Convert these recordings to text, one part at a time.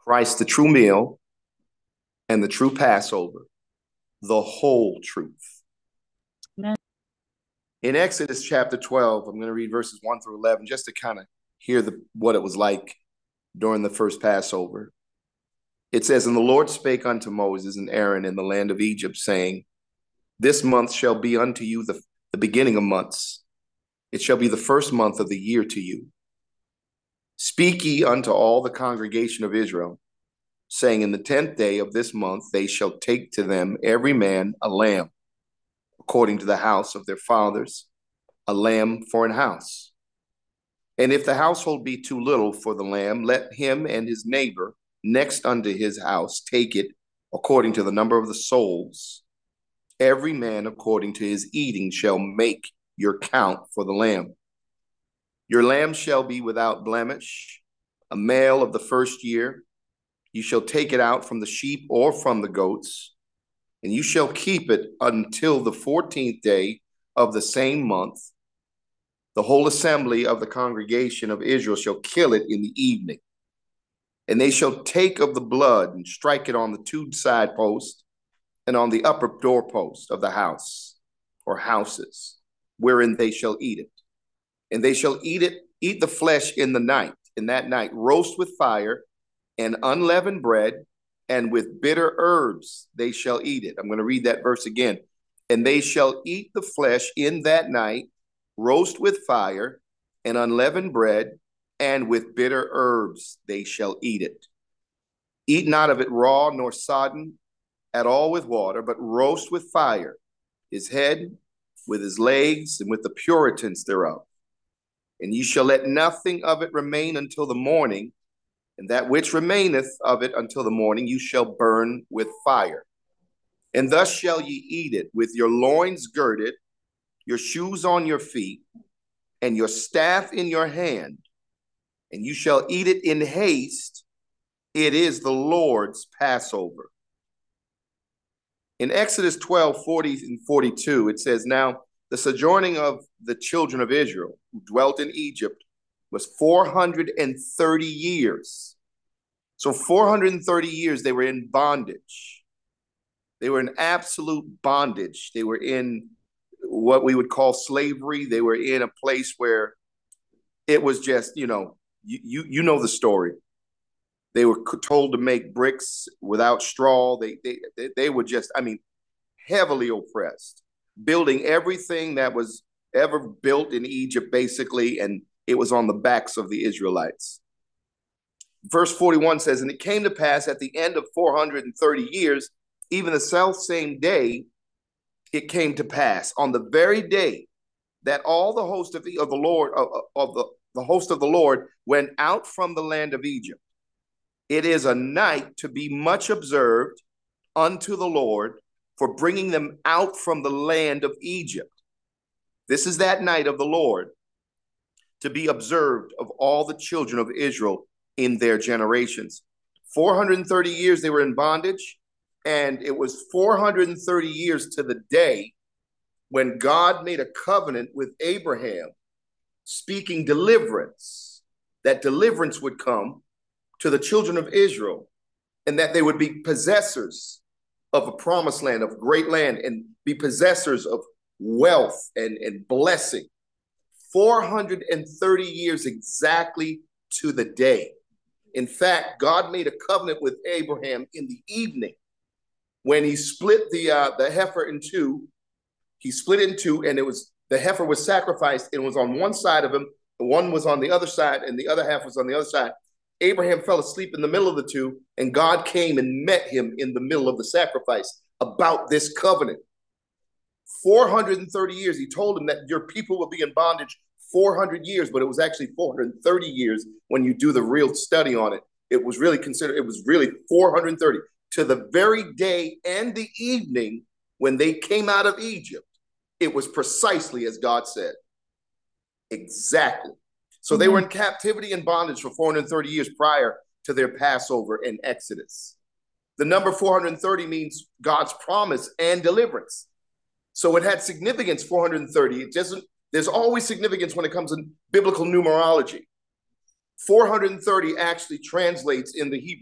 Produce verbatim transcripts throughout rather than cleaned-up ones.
Christ, the true meal and the true Passover, the whole truth. Amen. In Exodus chapter twelve, I'm going to read verses one through eleven just to kind of hear the, what it was like during the first Passover. It says, "And the Lord spake unto Moses and Aaron in the land of Egypt, saying, This month shall be unto you the, the beginning of months. It shall be the first month of the year to you. Speak ye unto all the congregation of Israel, saying, In the tenth day of this month they shall take to them every man a lamb, according to the house of their fathers, a lamb for an house. And if the household be too little for the lamb, let him and his neighbor next unto his house take it according to the number of the souls. Every man according to his eating shall make your count for the lamb. Your lamb shall be without blemish, a male of the first year. You shall take it out from the sheep or from the goats, and you shall keep it until the fourteenth day of the same month. The whole assembly of the congregation of Israel shall kill it in the evening. And they shall take of the blood and strike it on the two side posts and on the upper doorpost of the house or houses, wherein they shall eat it. And they shall eat it, eat the flesh in the night, in that night, roast with fire and unleavened bread, and with bitter herbs they shall eat it. I'm going to read that verse again. And they shall eat the flesh in that night, roast with fire and unleavened bread, and with bitter herbs they shall eat it. Eat not of it raw nor sodden at all with water, but roast with fire his head with his legs and with the puritans thereof. And ye shall let nothing of it remain until the morning, and that which remaineth of it until the morning you shall burn with fire. And thus shall ye eat it, with your loins girded, your shoes on your feet, and your staff in your hand. And you shall eat it in haste. It is the Lord's Passover." In Exodus twelve, forty and forty-two, it says, "Now the sojourning of the children of Israel who dwelt in Egypt was four hundred thirty years. So four hundred thirty years they were in bondage. They were in absolute bondage. They were in what we would call slavery. They were in a place where it was just, you know, you you, you know the story. They were told to make bricks without straw. They, they, they were just, I mean, heavily oppressed, building everything that was ever built in Egypt, basically, and it was on the backs of the Israelites. Verse forty-one says, "And it came to pass at the end of four hundred thirty years, even the self same day, it came to pass on the very day that all the host of the, of the Lord, of, of the, the host of the Lord went out from the land of Egypt. It is a night to be much observed unto the Lord for bringing them out from the land of Egypt. This is that night of the Lord to be observed of all the children of Israel in their generations." four hundred thirty years they were in bondage, and it was four hundred thirty years to the day when God made a covenant with Abraham, speaking deliverance, that deliverance would come to the children of Israel, and that they would be possessors of a promised land, of great land, and be possessors of wealth and, and blessing. four hundred thirty years exactly to the day. In fact, God made a covenant with Abraham in the evening when he split the uh, the heifer in two. He split it in two, and it was the heifer was sacrificed. It was on one side of him, one was on the other side, and the other half was on the other side. Abraham fell asleep in the middle of the two, and God came and met him in the middle of the sacrifice about this covenant. four hundred thirty years, he told him that your people will be in bondage four hundred years, but it was actually four hundred thirty years when you do the real study on it. It was really considered, it was really four hundred thirty. To the very day and the evening when they came out of Egypt, it was precisely as God said. Exactly. So they were in captivity and bondage for four hundred thirty years prior to their Passover and Exodus. The number four hundred thirty means God's promise and deliverance. So it had significance, four hundred thirty. It doesn't, there's always significance when it comes to biblical numerology. four hundred thirty actually translates in the Hebrew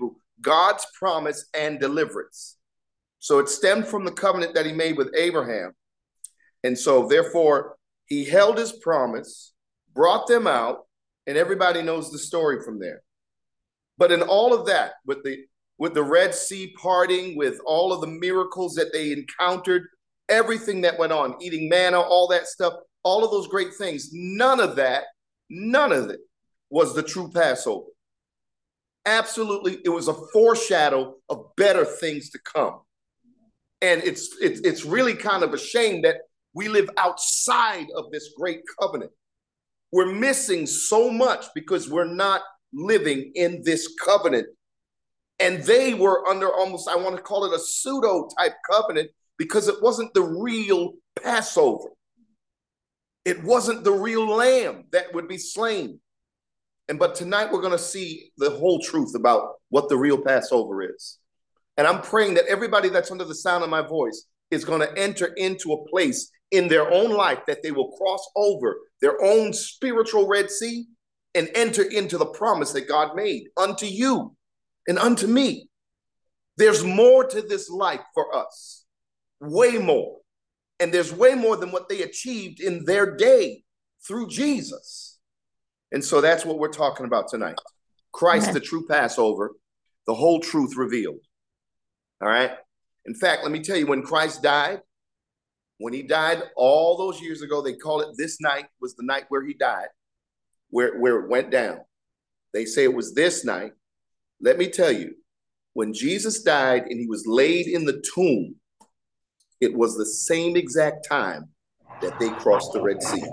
God's promise and deliverance. So it stemmed from the covenant that he made with Abraham. And so therefore, he held his promise, brought them out, and everybody knows the story from there. But in all of that, with the with the Red Sea parting, with all of the miracles that they encountered, everything that went on, eating manna, all that stuff, all of those great things, none of that, none of it was the true Passover. Absolutely, it was a foreshadow of better things to come. And it's, it's, it's really kind of a shame that we live outside of this great covenant. We're missing so much because we're not living in this covenant. And they were under almost, I want to call it a pseudo type covenant, because it wasn't the real Passover. It wasn't the real lamb that would be slain. And but tonight we're going to see the whole truth about what the real Passover is. And I'm praying that everybody that's under the sound of my voice is going to enter into a place in their own life that they will cross over their own spiritual Red Sea and enter into the promise that God made unto you and unto me. There's more to this life for us, way more. And there's way more than what they achieved in their day through Jesus. And so that's what we're talking about tonight. Christ, the true Passover, the whole truth revealed. All right. In fact, let me tell you, when Christ died, when he died all those years ago, they call it this night was the night where he died, where, where it went down. They say it was this night. Let me tell you, when Jesus died and he was laid in the tomb, it was the same exact time that they crossed the Red Sea.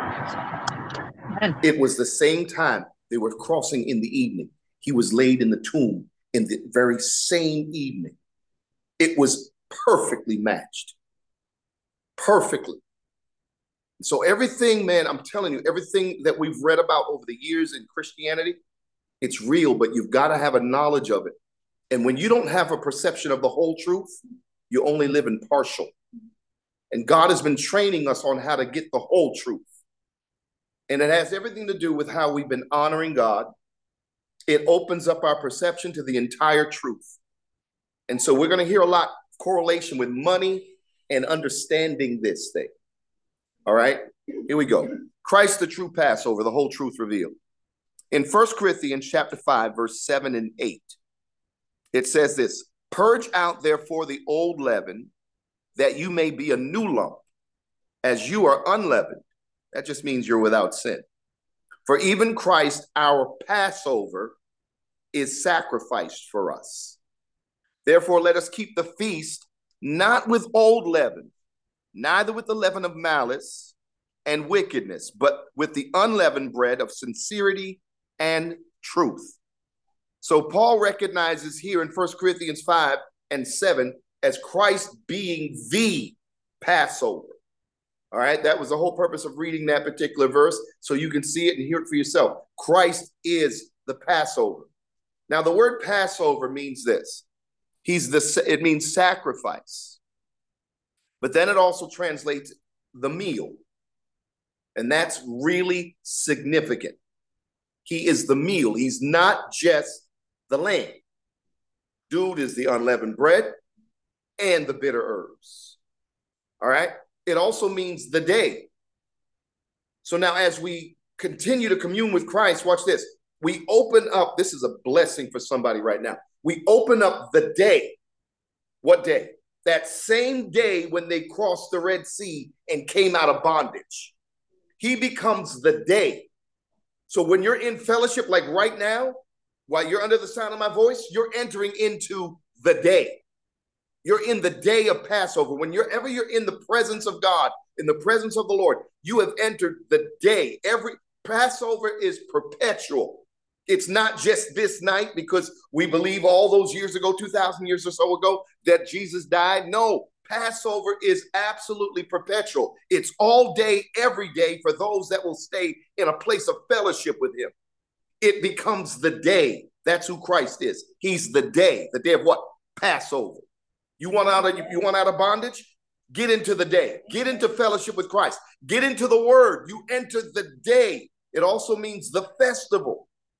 It was the same time they were crossing in the evening. He was laid in the tomb in the very same evening. It was perfectly matched. Perfectly. So everything, man, I'm telling you, everything that we've read about over the years in Christianity, it's real, but you've got to have a knowledge of it. And when you don't have a perception of the whole truth, you only live in partial. And God has been training us on how to get the whole truth. And it has everything to do with how we've been honoring God. It opens up our perception to the entire truth. And so we're going to hear a lot of correlation with money and understanding this thing. All right, here we go. Christ, the true Passover, the whole truth revealed. In First Corinthians chapter five, verse seven and eight, it says this: purge out therefore the old leaven, that you may be a new lump, as you are unleavened. That just means you're without sin. For even Christ, our Passover, is sacrificed for us. Therefore, let us keep the feast not with old leaven, neither with the leaven of malice and wickedness, but with the unleavened bread of sincerity and truth. So Paul recognizes here in First Corinthians five and seven as Christ being the Passover. All right, that was the whole purpose of reading that particular verse, so you can see it and hear it for yourself. Christ is the Passover. Now, the word Passover means this. He's the, it means sacrifice. But then it also translates the meal. And that's really significant. He is the meal. He's not just the lamb. Dude is the unleavened bread and the bitter herbs. All right. It also means the day. So now as we continue to commune with Christ, watch this. We open up, this is a blessing for somebody right now. We open up the day. What day? That same day when they crossed the Red Sea and came out of bondage. He becomes the day. So when you're in fellowship, like right now, while you're under the sound of my voice, you're entering into the day. You're in the day of Passover. Whenever you're in the presence of God, in the presence of the Lord, you have entered the day. Every Passover is perpetual. It's not just this night because we believe all those years ago, two thousand years or so ago, that Jesus died. No, Passover is absolutely perpetual. It's all day, every day for those that will stay in a place of fellowship with him. It becomes the day. That's who Christ is. He's the day. The day of what? Passover. You want out of, you want out of bondage? Get into the day. Get into fellowship with Christ. Get into the word. You enter the day. It also means the festival.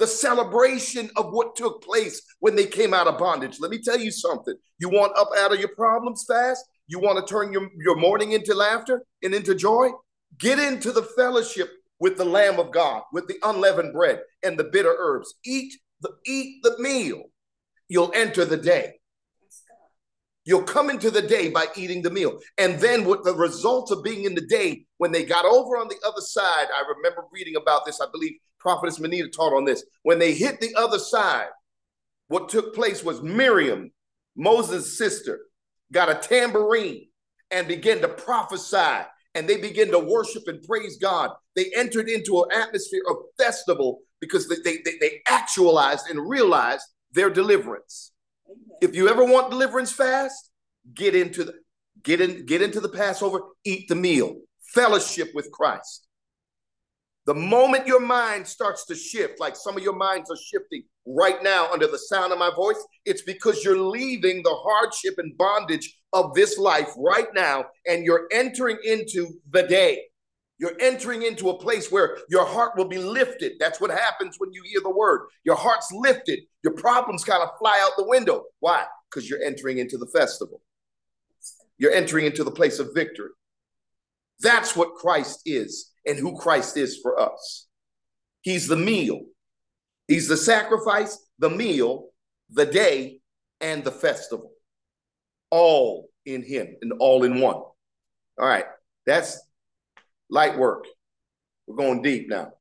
the celebration of what took place when they came out of bondage. Let me tell you something. You want up out of your problems fast? You want to turn your, your mourning into laughter and into joy? Get into the fellowship with the Lamb of God, with the unleavened bread and the bitter herbs. Eat the, eat the meal. You'll enter the day. You'll come into the day by eating the meal. And then with the results of being in the day, when they got over on the other side, I remember reading about this, I believe Prophetess Manita taught on this. When they hit the other side, what took place was Miriam, Moses' sister, got a tambourine and began to prophesy. And they began to worship and praise God. They entered into an atmosphere of festival because they, they, they, they actualized and realized their deliverance. If you ever want deliverance fast, get into the get in get into the Passover, eat the meal, fellowship with Christ. The moment your mind starts to shift, like some of your minds are shifting right now under the sound of my voice, it's because you're leaving the hardship and bondage of this life right now, and you're entering into the day. You're entering into a place where your heart will be lifted. That's what happens when you hear the word. Your heart's lifted. Your problems kind of fly out the window. Why? Because you're entering into the festival. You're entering into the place of victory. That's what Christ is and who Christ is for us. He's the meal. He's the sacrifice, the meal, the day, and the festival. All in him and all in one. All right, that's light work. We're going deep now.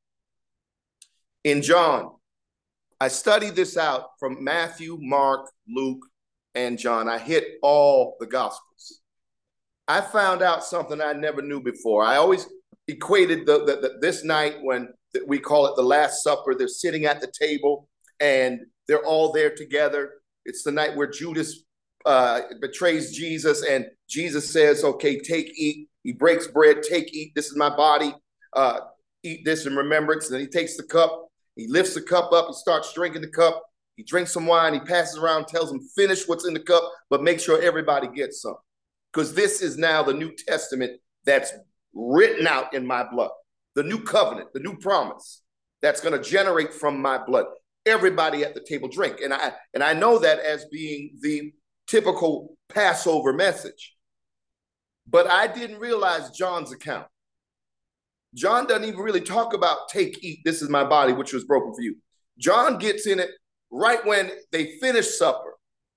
In John, I studied this out from Matthew, Mark, Luke, and John. I hit all the Gospels. I found out something I never knew before. I always equated the, the, the this night when we call it the Last Supper. They're sitting at the table and they're all there together. It's the night where Judas uh, betrays Jesus, and Jesus says, okay, take, eat. He breaks bread, take, eat. This is my body. Uh, eat this in remembrance. And then he takes the cup. He lifts the cup up. He starts drinking the cup. He drinks some wine. He passes around, tells them, finish what's in the cup, but make sure everybody gets some. Because this is now the New Testament that's written out in my blood. The new covenant, the new promise that's going to generate from my blood. Everybody at the table drink. And I, and I know that as being the typical Passover message. But I didn't realize John's account. John doesn't even really talk about take, eat, this is my body, which was broken for you. John gets in it right when they finish supper.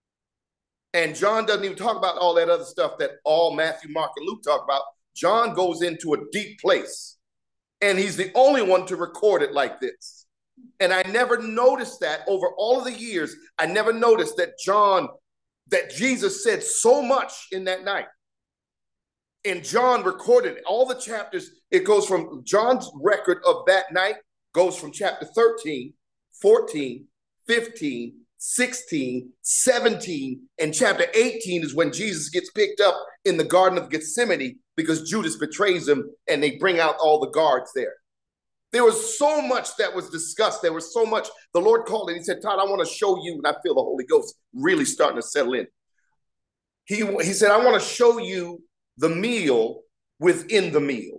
And John doesn't even talk about all that other stuff that all Matthew, Mark, and Luke talk about. John goes into a deep place. And he's the only one to record it like this. And I never noticed that over all of the years. I never noticed that John, that Jesus said so much in that night. And John recorded all the chapters. It goes from John's record of that night, goes from chapter thirteen, fourteen, fifteen, sixteen, seventeen, and chapter eighteen is when Jesus gets picked up in the Garden of Gethsemane because Judas betrays him and they bring out all the guards there. There was so much that was discussed. There was so much. The Lord called and he said, Todd, I want to show you, and I feel the Holy Ghost really starting to settle in. He, he said, I want to show you the meal within the meal.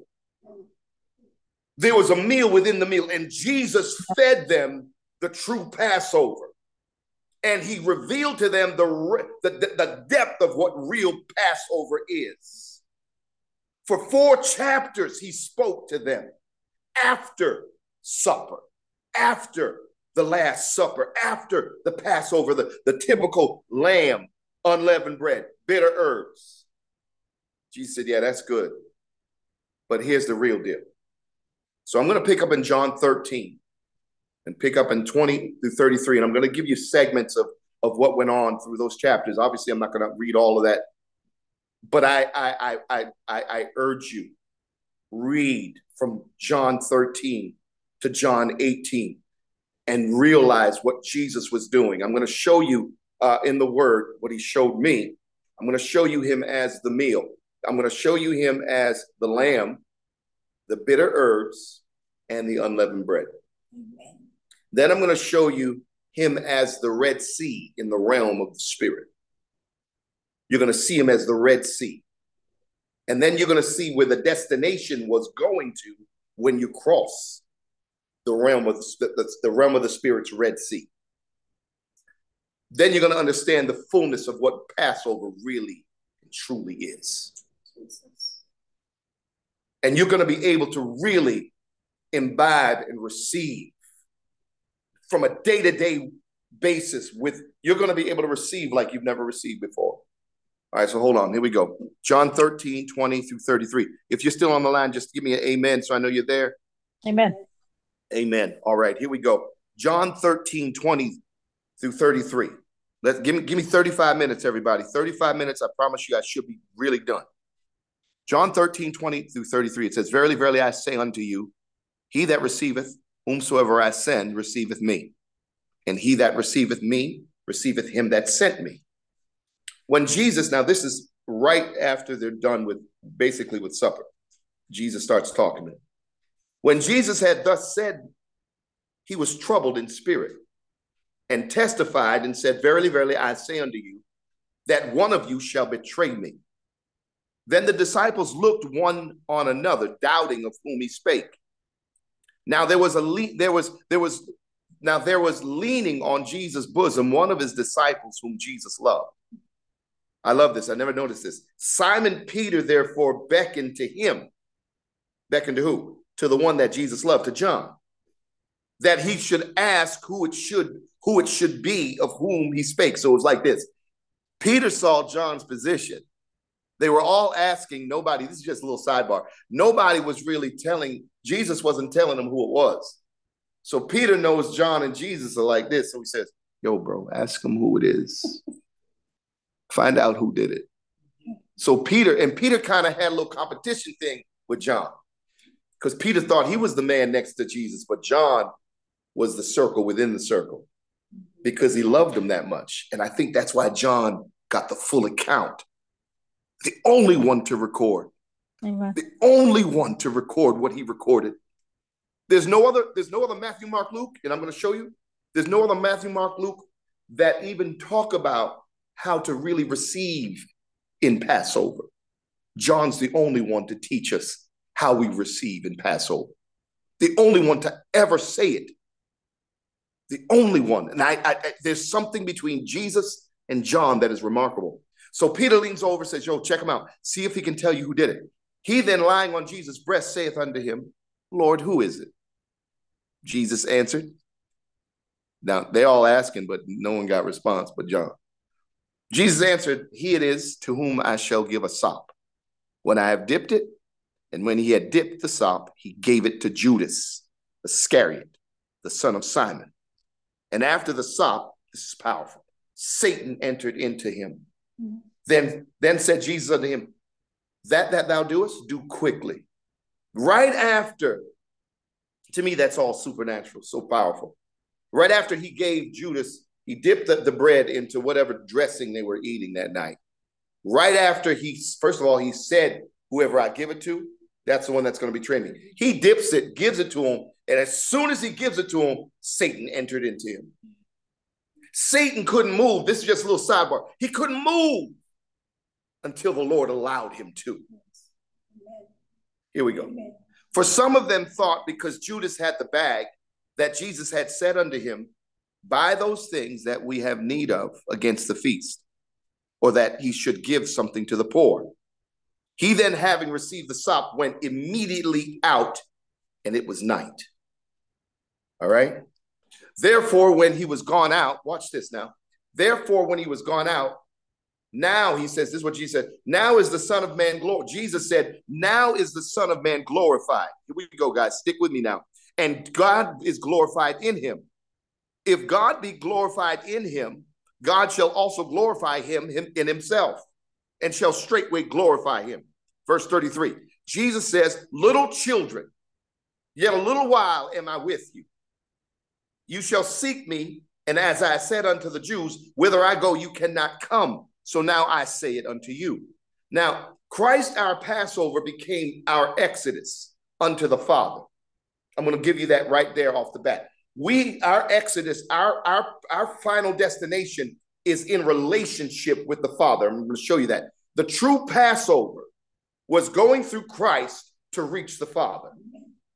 There was a meal within the meal, and Jesus fed them the true Passover. And he revealed to them the, the, the depth of what real Passover is. For four chapters, he spoke to them after supper, after the Last Supper, after the Passover, the, the typical lamb, unleavened bread, bitter herbs. Jesus said, yeah, that's good. But here's the real deal. So I'm going to pick up in John thirteen and pick up in twenty through thirty-three. And I'm going to give you segments of, of what went on through those chapters. Obviously, I'm not going to read all of that. But I, I, I, I, I urge you, read from John thirteen to John eighteen and realize what Jesus was doing. I'm going to show you uh, in the word what he showed me. I'm going to show you him as the meal. I'm going to show you him as the lamb, the bitter herbs, and the unleavened bread. Amen. Then I'm going to show you him as the Red Sea in the realm of the Spirit. You're going to see him as the Red Sea. And then you're going to see where the destination was going to when you cross. the realm of the, the, the realm of the Spirit's Red Sea. Then you're going to understand the fullness of what Passover really and truly is. And you're going to be able to really imbibe and receive from a day-to-day basis with, you're going to be able to receive like you've never received before. All right, so hold on. Here we go. John thirteen, twenty through thirty-three. If you're still on the line, just give me an amen so I know you're there. Amen. Amen. All right, here we go. John thirteen, twenty through thirty-three. Let's give me give me thirty-five minutes, everybody. thirty-five minutes. I promise you I should be really done. John thirteen, twenty through thirty-three. It says, verily, verily, I say unto you, he that receiveth whomsoever I send receiveth me. And he that receiveth me receiveth him that sent me. When Jesus, now this is right after they're done with, basically with supper. Jesus starts talking to them. When Jesus had thus said, he was troubled in spirit and testified and said, verily, verily, I say unto you, that one of you shall betray me. Then the disciples looked one on another, doubting of whom he spake. Now there was a le- there was there was now there was leaning on Jesus' bosom one of his disciples whom Jesus loved. I love this. I never noticed this. Simon Peter therefore beckoned to him. Beckoned to who? To the one that Jesus loved, to John, that he should ask who it should who it should be of whom he spake. So it was like this. Peter saw John's position. They were all asking, nobody, this is just a little sidebar. Nobody was really telling, Jesus wasn't telling them who it was. So Peter knows John and Jesus are like this. So he says, yo, bro, ask him who it is. Find out who did it. So Peter, and Peter kind of had a little competition thing with John, because Peter thought he was the man next to Jesus, but John was the circle within the circle because he loved him that much. And I think that's why John got the full account. The only one to record. Amen. The only one to record what he recorded. There's no other, there's no other Matthew, Mark, Luke, and I'm going to show you. There's no other Matthew, Mark, Luke that even talk about how to really receive in Passover. John's the only one to teach us how we receive in Passover. The only one to ever say it. The only one. And I, I, I there's something between Jesus and John that is remarkable. So Peter leans over and says, yo, check him out. See if he can tell you who did it. He then, lying on Jesus' breast, saith unto him, Lord, who is it? Jesus answered. Now, they all asking, but no one got response but John. Jesus answered, he it is to whom I shall give a sop. When I have dipped it, and when he had dipped the sop, he gave it to Judas Iscariot, the son of Simon. And after the sop, this is powerful, Satan entered into him. Mm-hmm. Then, then said Jesus unto him, that that thou doest, do quickly. Right after, to me, that's all supernatural, so powerful. Right after he gave Judas, he dipped the, the bread into whatever dressing they were eating that night. Right after he, first of all, he said, whoever I give it to, that's the one that's going to betray me. He dips it, gives it to him, and as soon as he gives it to him, Satan entered into him. Satan couldn't move. This is just a little sidebar. He couldn't move until the Lord allowed him to. Here we go. For some of them thought, because Judas had the bag, that Jesus had said unto him, buy those things that we have need of against the feast, or that he should give something to the poor. He then, having received the sop, went immediately out, and it was night. All right? Therefore, when he was gone out, watch this now. Therefore, when he was gone out, now he says, this is what Jesus said, now is the Son of Man glorified. Jesus said, now is the Son of Man glorified. Here we go, guys. Stick with me now. And God is glorified in him. If God be glorified in him, God shall also glorify him, him in himself, and shall straightway glorify him. Verse thirty-three, Jesus says, little children, yet a little while am I with you. You shall seek me, and as I said unto the Jews, whither I go, you cannot come. So now I say it unto you. Now, Christ, our Passover, became our exodus unto the Father. I'm going to give you that right there off the bat. We, our exodus, our, our, our final destination is in relationship with the Father. I'm going to show you that. The true Passover was going through Christ to reach the Father.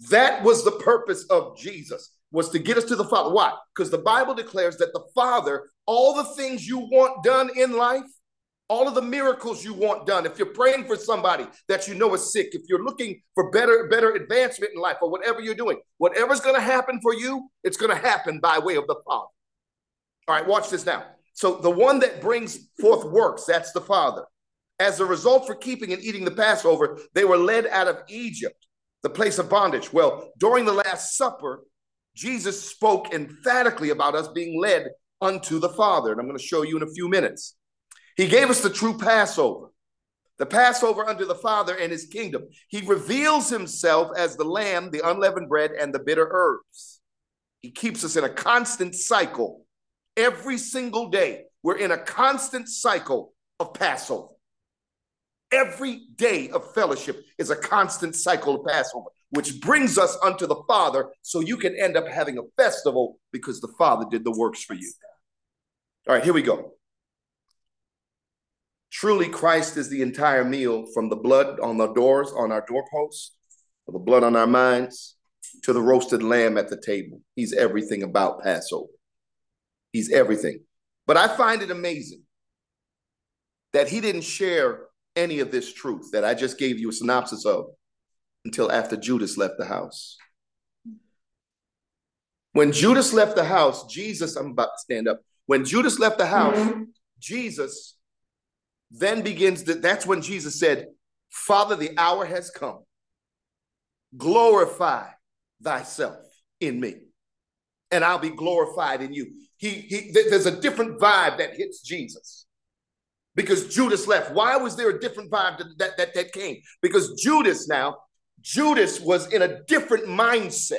That was the purpose of Jesus, was to get us to the Father. Why? Because the Bible declares that the Father, all the things you want done in life, all of the miracles you want done, if you're praying for somebody that you know is sick, if you're looking for better, better advancement in life, or whatever you're doing, whatever's going to happen for you, it's going to happen by way of the Father. All right, watch this now. So the one that brings forth works, that's the Father. As a result for keeping and eating the Passover, they were led out of Egypt, the place of bondage. Well, during the Last Supper, Jesus spoke emphatically about us being led unto the Father. And I'm going to show you in a few minutes. He gave us the true Passover, the Passover unto the Father and his kingdom. He reveals himself as the lamb, the unleavened bread, and the bitter herbs. He keeps us in a constant cycle. Every single day, we're in a constant cycle of Passover. Every day of fellowship is a constant cycle of Passover, which brings us unto the Father, so you can end up having a festival because the Father did the works for you. All right, here we go. Truly, Christ is the entire meal, from the blood on the doors, on our doorposts, to the blood on our minds, to the roasted lamb at the table. He's everything about Passover. He's everything. But I find it amazing that he didn't share any of this truth that I just gave you a synopsis of until after Judas left the house. When Judas left the house, Jesus, I'm about to stand up. When Judas left the house, Jesus then begins to, that's when Jesus said, Father, the hour has come. Glorify thyself in me, and I'll be glorified in you. He, he, there's a different vibe that hits Jesus because Judas left. Why was there a different vibe that, that, that came? Because Judas now, Judas was in a different mindset.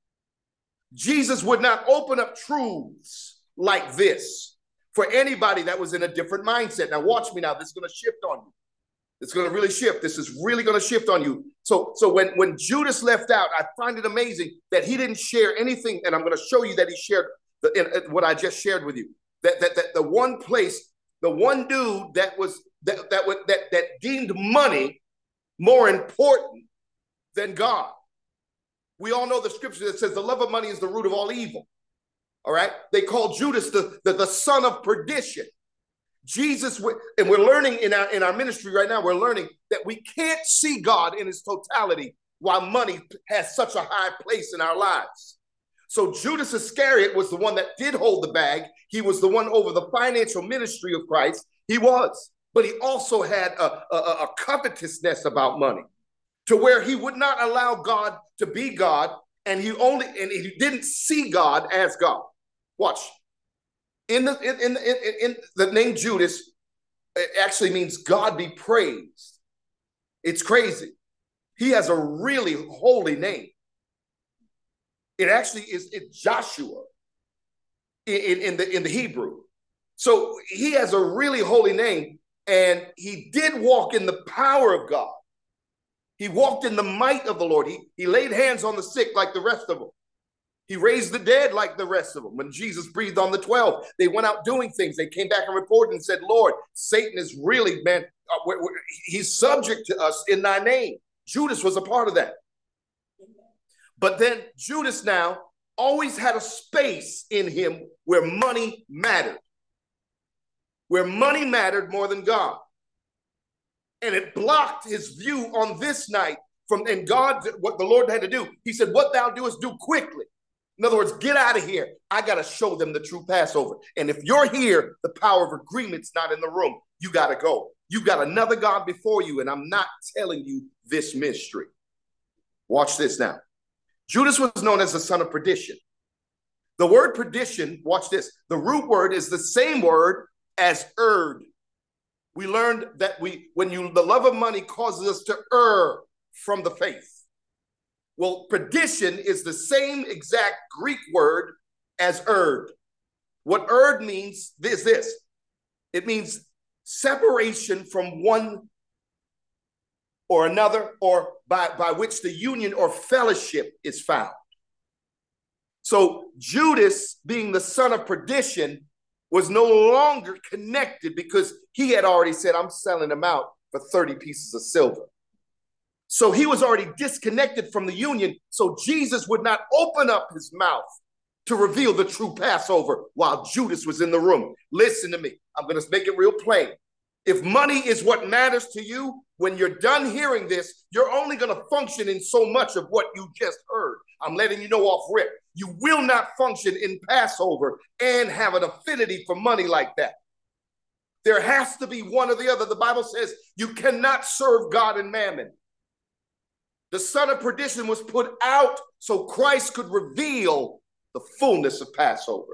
Jesus would not open up truths like this for anybody that was in a different mindset. Now watch me now. This is going to shift on you. It's going to really shift. This is really going to shift on you. So, so when, when Judas left out, I find it amazing that he didn't share anything. And I'm going to show you that he shared the, in, in what I just shared with you. That, that, that the one place, the one dude that was that that that that deemed money more important than God. We all know the scripture that says the love of money is the root of all evil. All right. They call Judas the, the, the son of perdition. Jesus, and we're learning in our, in our ministry right now, we're learning that we can't see God in his totality while money has such a high place in our lives. So Judas Iscariot was the one that did hold the bag. He was the one over the financial ministry of Christ. He was, but he also had a, a, a covetousness about money to where he would not allow God to be God. And he only, and he didn't see God as God. Watch. In the, in, in, in, in the name Judas, it actually means God be praised. It's crazy. He has a really holy name. It actually is it's Joshua in, in, the, in the Hebrew. So he has a really holy name, and he did walk in the power of God. He walked in the might of the Lord. He, he laid hands on the sick like the rest of them. He raised the dead like the rest of them. When Jesus breathed on the twelve, they went out doing things. They came back and reported and said, Lord, Satan is really, man, uh, we're, we're, he's subject to us in thy name. Judas was a part of that. But then Judas now always had a space in him where money mattered, where money mattered more than God. And it blocked his view on this night from, and God, what the Lord had to do, he said, what thou doest, do quickly. In other words, get out of here. I got to show them the true Passover. And if you're here, the power of agreement's not in the room. You got to go. You got another God before you, and I'm not telling you this mystery. Watch this now. Judas was known as the son of perdition. The word perdition, watch this, the root word is the same word as erred. We learned that we, when you, the love of money causes us to err from the faith. Well, perdition is the same exact Greek word as erred. What erred means is this. It means separation from one or another, or by, by which the union or fellowship is found. So Judas, being the son of perdition, was no longer connected because he had already said, I'm selling them out for thirty pieces of silver. So he was already disconnected from the union. So Jesus would not open up his mouth to reveal the true Passover while Judas was in the room. Listen to me. I'm going to make it real plain. If money is what matters to you, when you're done hearing this, you're only going to function in so much of what you just heard. I'm letting you know off rip. You will not function in Passover and have an affinity for money like that. There has to be one or the other. The Bible says you cannot serve God and mammon. The son of perdition was put out so Christ could reveal the fullness of Passover.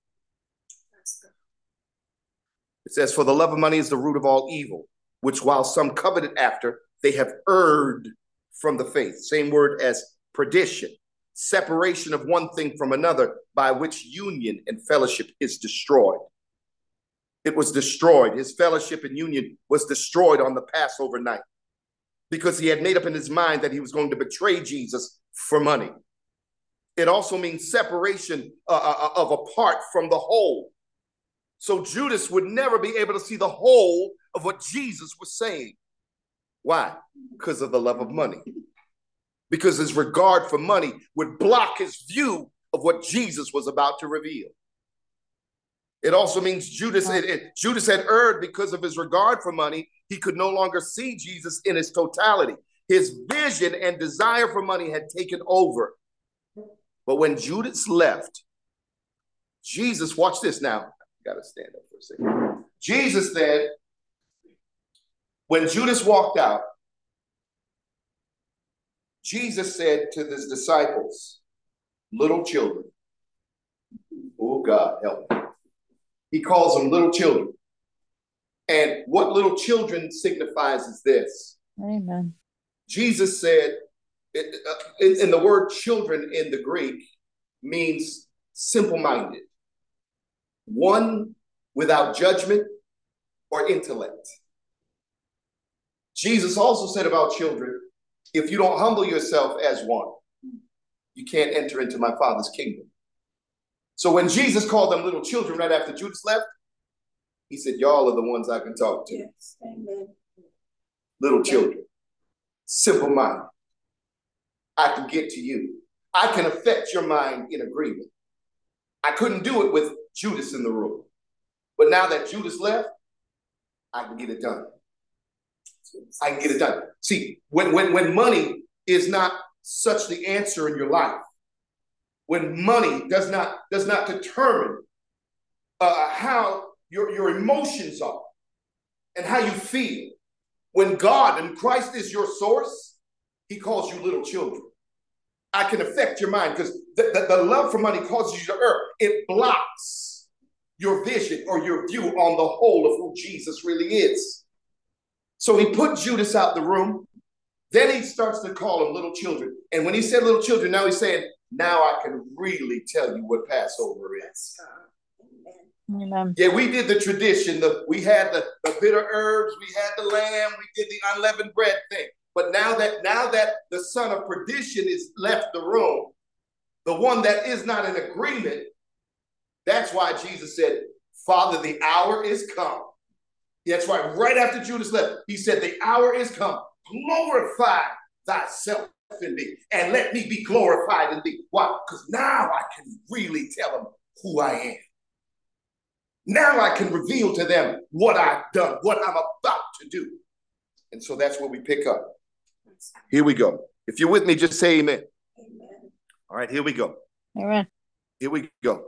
It says, for the love of money is the root of all evil, which while some coveted after, they have erred from the faith. Same word as perdition, separation of one thing from another, by which union and fellowship is destroyed. It was destroyed. His fellowship and union was destroyed on the Passover night because he had made up in his mind that he was going to betray Jesus for money. It also means separation uh, of a part from the whole. So Judas would never be able to see the whole of what Jesus was saying. Why? Because of the love of money. Because his regard for money would block his view of what Jesus was about to reveal. It also means Judas, it, it, Judas had erred because of his regard for money. He could no longer see Jesus in his totality. His vision and desire for money had taken over. But when Judas left, Jesus, watch this now. Got to stand up for a second. Jesus said, when Judas walked out, Jesus said to his disciples, little children, oh God, help me. He calls them little children. And what little children signifies is this. Amen. Jesus said, it, uh, in, in the word children in the Greek means simple-minded. One without judgment or intellect. Jesus also said about children, if you don't humble yourself as one, you can't enter into my Father's kingdom. So when Jesus called them little children right after Judas left, he said, y'all are the ones I can talk to. Yes. Amen. Little children, simple-minded. I can get to you. I can affect your mind in agreement. I couldn't do it with Judas in the room. But now that Judas left, I can get it done. I can get it done. See, when, when, when money is not such the answer in your life, when money does not, does not determine uh, how your, your emotions are and how you feel, when God and Christ is your source, he calls you little children. I can affect your mind because the, the, the love for money causes you to err. It blocks your vision or your view on the whole of who Jesus really is. So he put Judas out the room. Then he starts to call them little children. And when he said little children, now he's saying, now I can really tell you what Passover is. Amen. Yeah, we did the tradition. The, we had the, the bitter herbs. We had the lamb. We did the unleavened bread thing. But now that now that the son of perdition is left the room, the one that is not in agreement, that's why Jesus said, Father, the hour is come. That's why right after Judas left, he said, the hour is come. Glorify thyself in thee and let me be glorified in thee. Why? Because now I can really tell them who I am. Now I can reveal to them what I've done, what I'm about to do. And so that's where we pick up. Here we go. If you're with me, just say amen. Amen. All right, here we go. Amen. Here we go.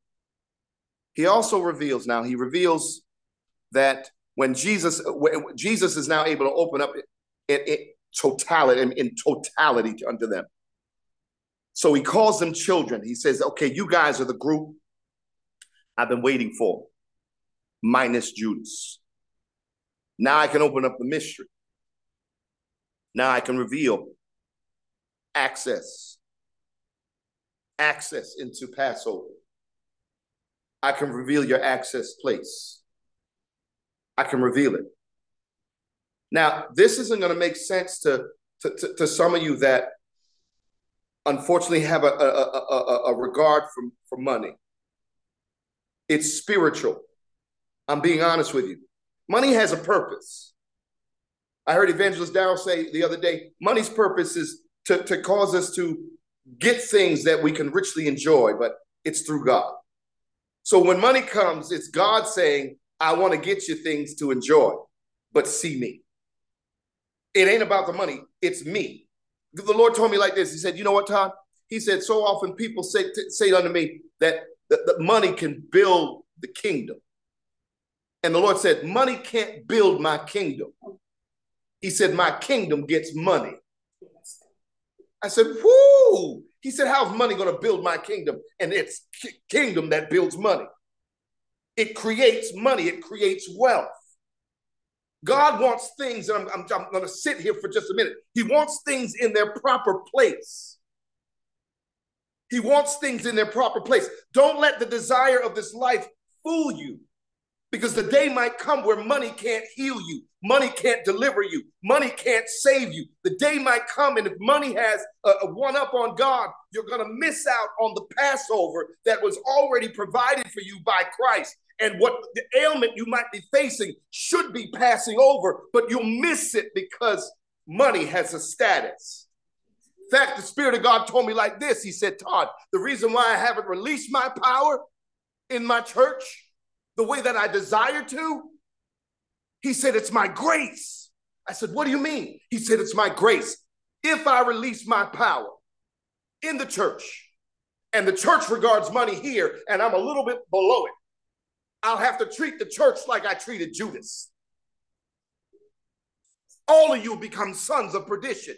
He also reveals now, he reveals that when Jesus, when Jesus is now able to open up in, in totality, in, in totality unto them. So he calls them children. He says, okay, you guys are the group I've been waiting for, minus Judas. Now I can open up the mystery. Now I can reveal access, access into Passover. I can reveal your access place. I can reveal it. Now, this isn't going to make sense to, to, to, to some of you that unfortunately have a, a, a, a regard for, for money. It's spiritual. I'm being honest with you. Money has a purpose. I heard Evangelist Darrell say the other day, money's purpose is to, to cause us to get things that we can richly enjoy, but it's through God. So when money comes, it's God saying, I want to get you things to enjoy, but see me. It ain't about the money, it's me. The Lord told me like this. He said, you know what, Todd? He said, so often people say, say unto me that the, the money can build the kingdom. And the Lord said, money can't build my kingdom. He said, my kingdom gets money. I said, whoo. He said, how's money going to build my kingdom? And it's kingdom that builds money. It creates money. It creates wealth. God wants things, and I'm, I'm, I'm going to sit here for just a minute. He wants things in their proper place. He wants things in their proper place. Don't let the desire of this life fool you, because the day might come where money can't heal you. Money can't deliver you. Money can't save you. The day might come, and if money has a, a one-up on God, you're going to miss out on the Passover that was already provided for you by Christ. And what the ailment you might be facing should be passing over, but you'll miss it because money has a status. In fact, the Spirit of God told me like this. He said, Todd, the reason why I haven't released my power in my church the way that I desire to, he said, it's my grace. I said, what do you mean? He said, it's my grace. If I release my power in the church, and the church regards money here, and I'm a little bit below it, I'll have to treat the church like I treated Judas. All of you become sons of perdition.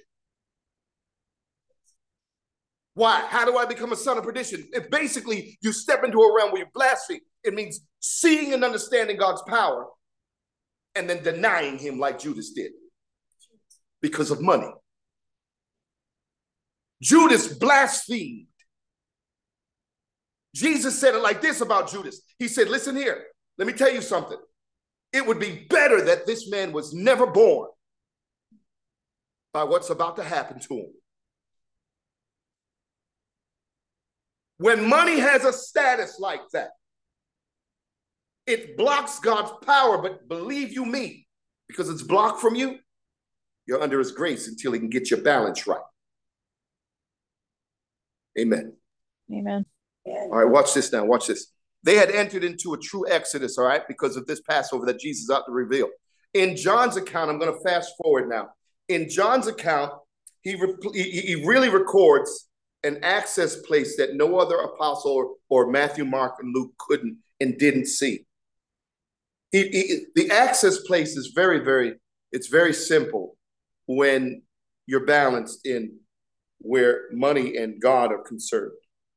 Why? How do I become a son of perdition? If basically you step into a realm where you blaspheme, it means seeing and understanding God's power and then denying him like Judas did because of money. Judas blasphemed. Jesus said it like this about Judas. He said, listen here, let me tell you something. It would be better that this man was never born by what's about to happen to him. When money has a status like that, it blocks God's power, but believe you me, because it's blocked from you, you're under his grace until he can get your balance right. Amen. Amen. All right, watch this now, watch this. They had entered into a true exodus, all right, because of this Passover that Jesus is out to reveal. In John's account, I'm going to fast forward now. In John's account, he, re he, he really records an access place that no other apostle or, or Matthew, Mark, and Luke couldn't and didn't see. He, he, the access place is very, very, it's very simple when you're balanced in where money and God are concerned.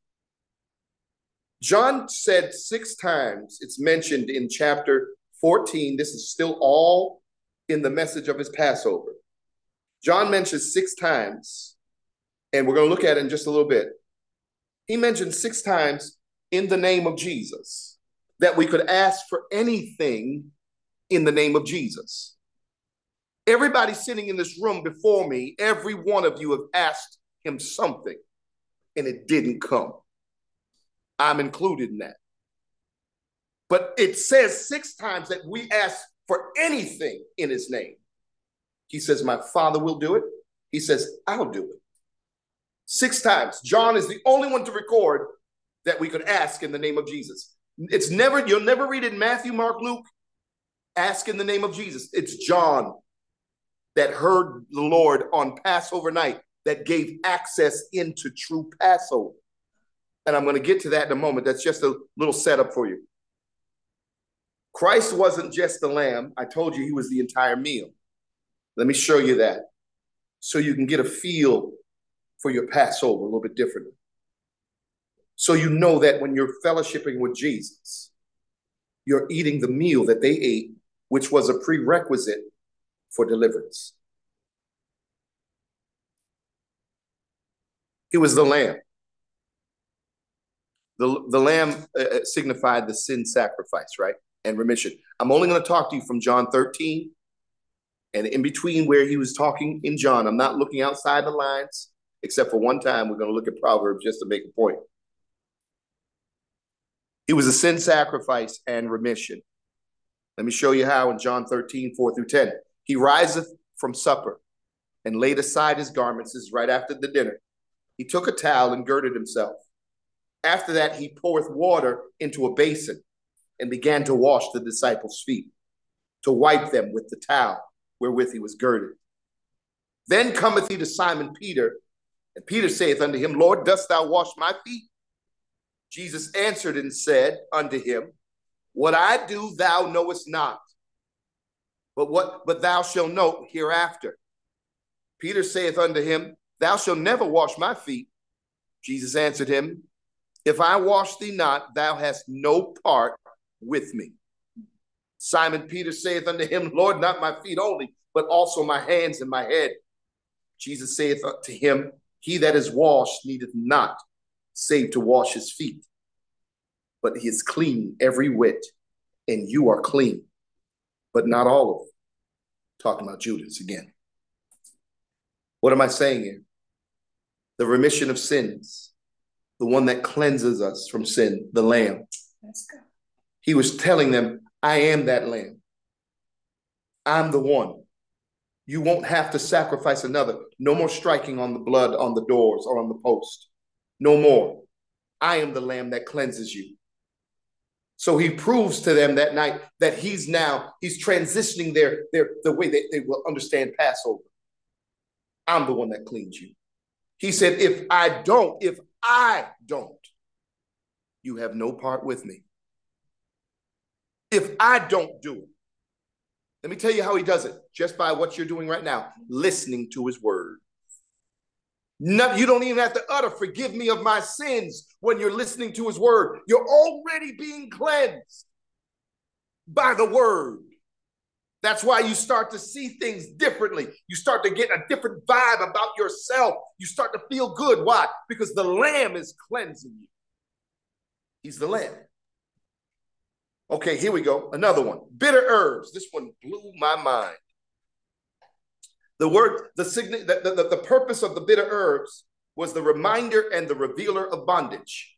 John said six times, it's mentioned in chapter fourteen, this is still all in the message of his Passover. John mentions six times, and we're going to look at it in just a little bit. He mentioned six times in the name of Jesus that we could ask for anything in the name of Jesus. Everybody sitting in this room before me, every one of you have asked him something, and it didn't come. I'm included in that. But it says six times that we ask for anything in his name. He says, my Father will do it. He says, I'll do it. Six times. John is the only one to record that we could ask in the name of Jesus. It's never, you'll never read it in Matthew, Mark, Luke, ask in the name of Jesus. It's John that heard the Lord on Passover night that gave access into true Passover. And I'm going to get to that in a moment. That's just a little setup for you. Christ wasn't just the lamb. I told you he was the entire meal. Let me show you that so you can get a feel for your Passover a little bit differently. So you know that when you're fellowshipping with Jesus, you're eating the meal that they ate, which was a prerequisite for deliverance. He was the lamb. The, the lamb uh, signified the sin sacrifice, right? And remission. I'm only going to talk to you from John thirteen. And in between where he was talking in John, I'm not looking outside the lines, except for one time we're going to look at Proverbs just to make a point. He was a sin sacrifice and remission. Let me show you how in John thirteen, four through ten. He riseth from supper and laid aside his garments. This is right after the dinner. He took a towel and girded himself. After that, he poureth water into a basin and began to wash the disciples' feet, to wipe them with the towel wherewith he was girded. Then cometh he to Simon Peter, and Peter saith unto him, Lord, dost thou wash my feet? Jesus answered and said unto him, What I do thou knowest not, but what but thou shalt know hereafter. Peter saith unto him, Thou shalt never wash my feet. Jesus answered him, If I wash thee not, thou hast no part with me. Simon Peter saith unto him, Lord, not my feet only, but also my hands and my head. Jesus saith unto him, He that is washed needeth not save to wash his feet, but he is clean every whit, and you are clean, but not all of them. Talking about Judas again. What am I saying here? The remission of sins, the one that cleanses us from sin, the Lamb. Let's go. He was telling them, I am that Lamb. I'm the one. You won't have to sacrifice another. No more striking on the blood on the doors or on the post. No more. I am the Lamb that cleanses you. So he proves to them that night that he's now, he's transitioning their, their the way they, they will understand Passover. I'm the one that cleans you. He said, if I don't, if I don't, you have no part with me. If I don't do it, let me tell you how he does it, just by what you're doing right now, listening to his word. No, you don't even have to utter, forgive me of my sins when you're listening to his word. You're already being cleansed by the word. That's why you start to see things differently. You start to get a different vibe about yourself. You start to feel good. Why? Because the Lamb is cleansing you. He's the Lamb. Okay, here we go. Another one. Bitter herbs. This one blew my mind. The word, the, the, the, the purpose of the bitter herbs was the reminder and the revealer of bondage.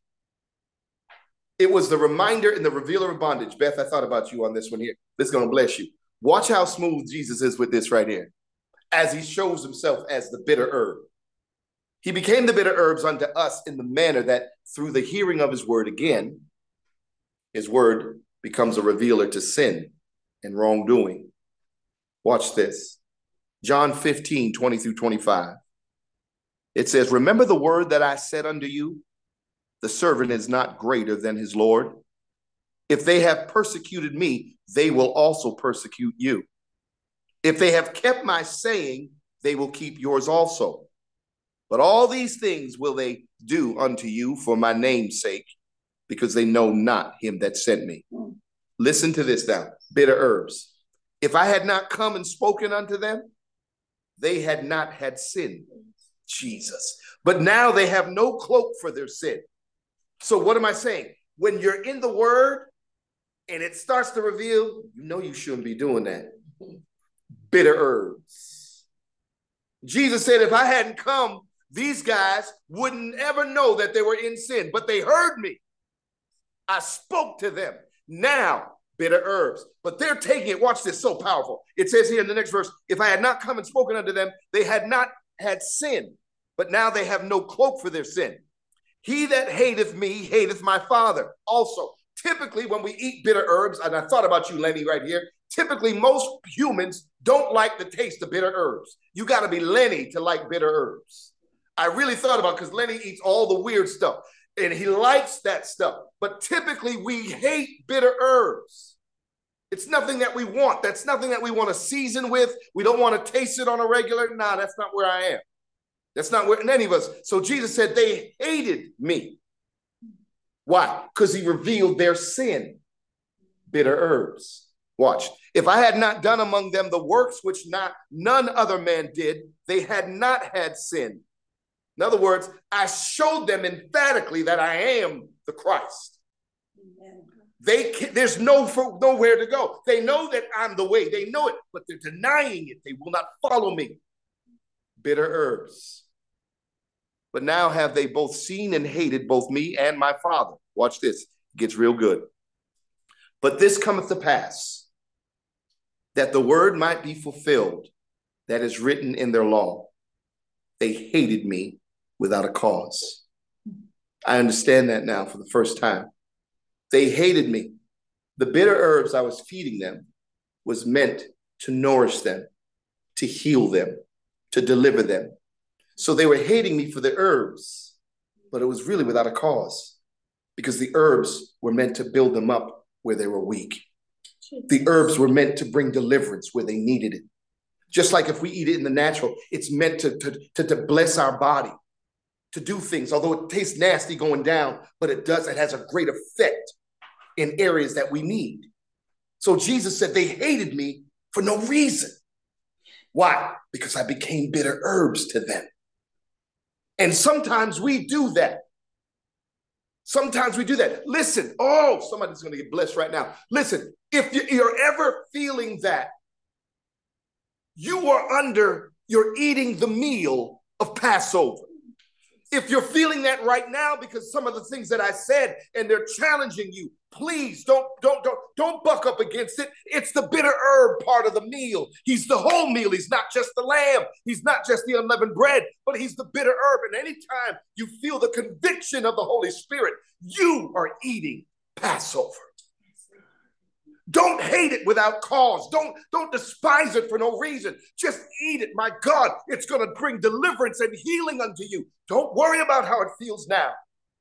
It was the reminder and the revealer of bondage. Beth, I thought about you on this one here. This is going to bless you. Watch how smooth Jesus is with this right here, as he shows himself as the bitter herb. He became the bitter herbs unto us in the manner that through the hearing of his word again, his word becomes a revealer to sin and wrongdoing. Watch this. John fifteen, twenty through twenty-five. It says, remember the word that I said unto you, the servant is not greater than his Lord. If they have persecuted me, they will also persecute you. If they have kept my saying, they will keep yours also. But all these things will they do unto you for my name's sake, because they know not him that sent me. Listen to this now, bitter herbs. If I had not come and spoken unto them, they had not had sin. Jesus. But now they have no cloak for their sin. So what am I saying? When you're in the word and it starts to reveal, you know you shouldn't be doing that. Bitter herbs. Jesus said, if I hadn't come, these guys wouldn't ever know that they were in sin, but they heard me. I spoke to them. Now, bitter herbs. But they're taking it. Watch this, so powerful. It says here in the next verse, if I had not come and spoken unto them, they had not had sin, but now they have no cloak for their sin. He that hateth me, hateth my Father also. Typically, when we eat bitter herbs, and I thought about you, Lenny, right here, typically most humans don't like the taste of bitter herbs. You got to be Lenny to like bitter herbs. I really thought about it because Lenny eats all the weird stuff, and he likes that stuff. But typically, we hate bitter herbs. It's nothing that we want. That's nothing that we want to season with. We don't want to taste it on a regular. Nah, that's not where I am. That's not where any of us. So Jesus said they hated me. Why? Because he revealed their sin. Bitter herbs. Watch. If I had not done among them the works which not none other man did, they had not had sin. In other words, I showed them emphatically that I am the Christ. Amen. They there's no nowhere to go. They know that I'm the way. They know it, but they're denying it. They will not follow me. Bitter herbs. But now have they both seen and hated both me and my Father. Watch this. It gets real good. But this cometh to pass, that the word might be fulfilled, that is written in their law. They hated me without a cause. I understand that now for the first time. They hated me. The bitter herbs I was feeding them was meant to nourish them, to heal them, to deliver them. So they were hating me for the herbs, but it was really without a cause, because the herbs were meant to build them up where they were weak. The herbs were meant to bring deliverance where they needed it. Just like if we eat it in the natural, it's meant to, to, to, to bless our body, to do things, although it tastes nasty going down, but it does, it has a great effect in areas that we need. So Jesus said they hated me for no reason. Why? Because I became bitter herbs to them. And sometimes we do that. Sometimes we do that. Listen, oh, somebody's going to get blessed right now. Listen, if you're ever feeling that you are under, you're eating the meal of Passover. If you're feeling that right now because some of the things that I said and they're challenging you, please don't, don't, don't, don't buck up against it. It's the bitter herb part of the meal. He's the whole meal. He's not just the lamb. He's not just the unleavened bread, but he's the bitter herb. And anytime you feel the conviction of the Holy Spirit, you are eating Passover. Don't hate it without cause. Don't, don't despise it for no reason. Just eat it. My God, it's going to bring deliverance and healing unto you. Don't worry about how it feels now.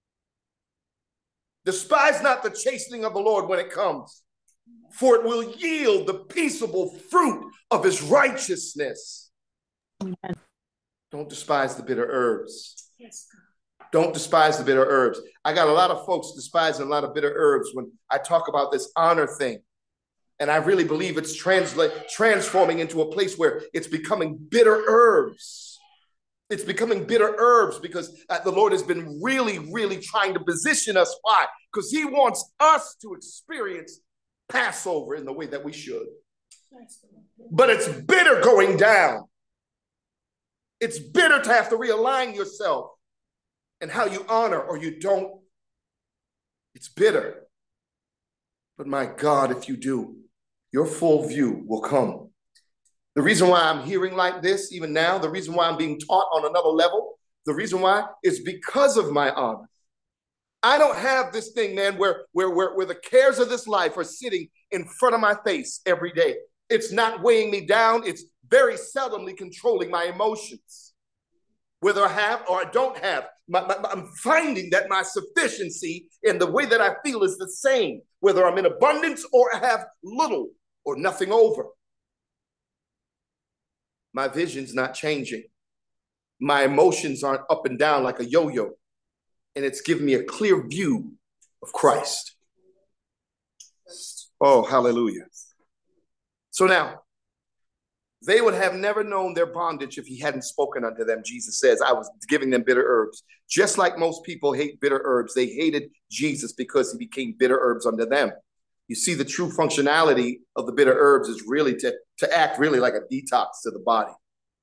Despise not the chastening of the Lord when it comes, for it will yield the peaceable fruit of his righteousness. Amen. Don't despise the bitter herbs. Yes, God. Don't despise the bitter herbs. I got a lot of folks despising a lot of bitter herbs when I talk about this honor thing. And I really believe it's translate, transforming into a place where it's becoming bitter herbs. It's becoming bitter herbs because uh, the Lord has been really, really trying to position us. Why? Because he wants us to experience Passover in the way that we should. But it's bitter going down. It's bitter to have to realign yourself and how you honor or you don't. It's bitter. But my God, if you do, your full view will come. The reason why I'm hearing like this, even now, the reason why I'm being taught on another level, the reason why is because of my honor. I don't have this thing, man, where, where, where, where the cares of this life are sitting in front of my face every day. It's not weighing me down. It's very seldomly controlling my emotions. Whether I have or I don't have, my, my, I'm finding that my sufficiency in the way that I feel is the same, whether I'm in abundance or I have little or nothing over. My vision's not changing. My emotions aren't up and down like a yo-yo. And it's giving me a clear view of Christ. Oh, hallelujah. So now, they would have never known their bondage if he hadn't spoken unto them. Jesus says, I was giving them bitter herbs. Just like most people hate bitter herbs, they hated Jesus because he became bitter herbs unto them. You see, the true functionality of the bitter herbs is really to, to act really like a detox to the body.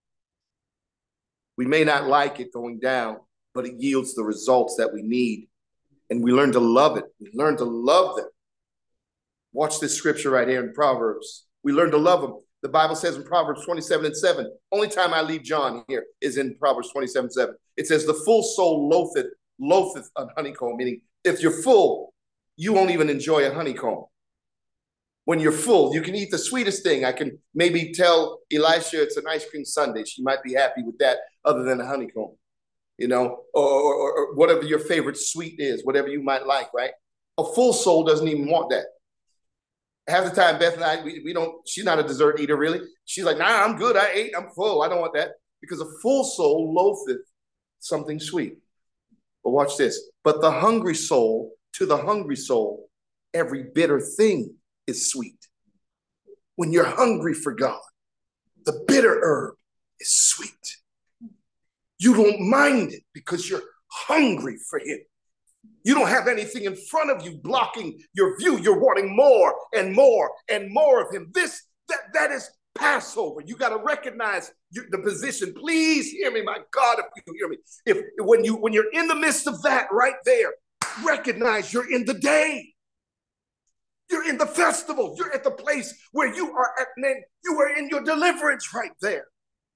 We may not like it going down, but it yields the results that we need. And we learn to love it. We learn to love them. Watch this scripture right here in Proverbs. We learn to love them. The Bible says in Proverbs twenty-seven and seven, only time I leave John here is in Proverbs twenty-seven seven. It says, the full soul loatheth, loatheth a honeycomb, meaning if you're full, you won't even enjoy a honeycomb. When you're full, you can eat the sweetest thing. I can maybe tell Elisha it's an ice cream sundae. She might be happy with that other than a honeycomb, you know, or, or, or whatever your favorite sweet is, whatever you might like, right? A full soul doesn't even want that. Half the time, Beth and I, we, we don't, she's not a dessert eater, really. She's like, nah, I'm good. I ate. I'm full. I don't want that. Because a full soul loatheth something sweet. But watch this. But the hungry soul, to the hungry soul, every bitter thing is sweet. When you're hungry for God, the bitter herb is sweet. You don't mind it because you're hungry for him. You don't have anything in front of you blocking your view. You're wanting more and more and more of him. This, that, that is Passover. You got to recognize you, the position. Please hear me, my God, if you hear me. If when you when you're in the midst of that right there, recognize you're in the day. You're in the festival. You're at the place where you are at, man, you are in your deliverance right there.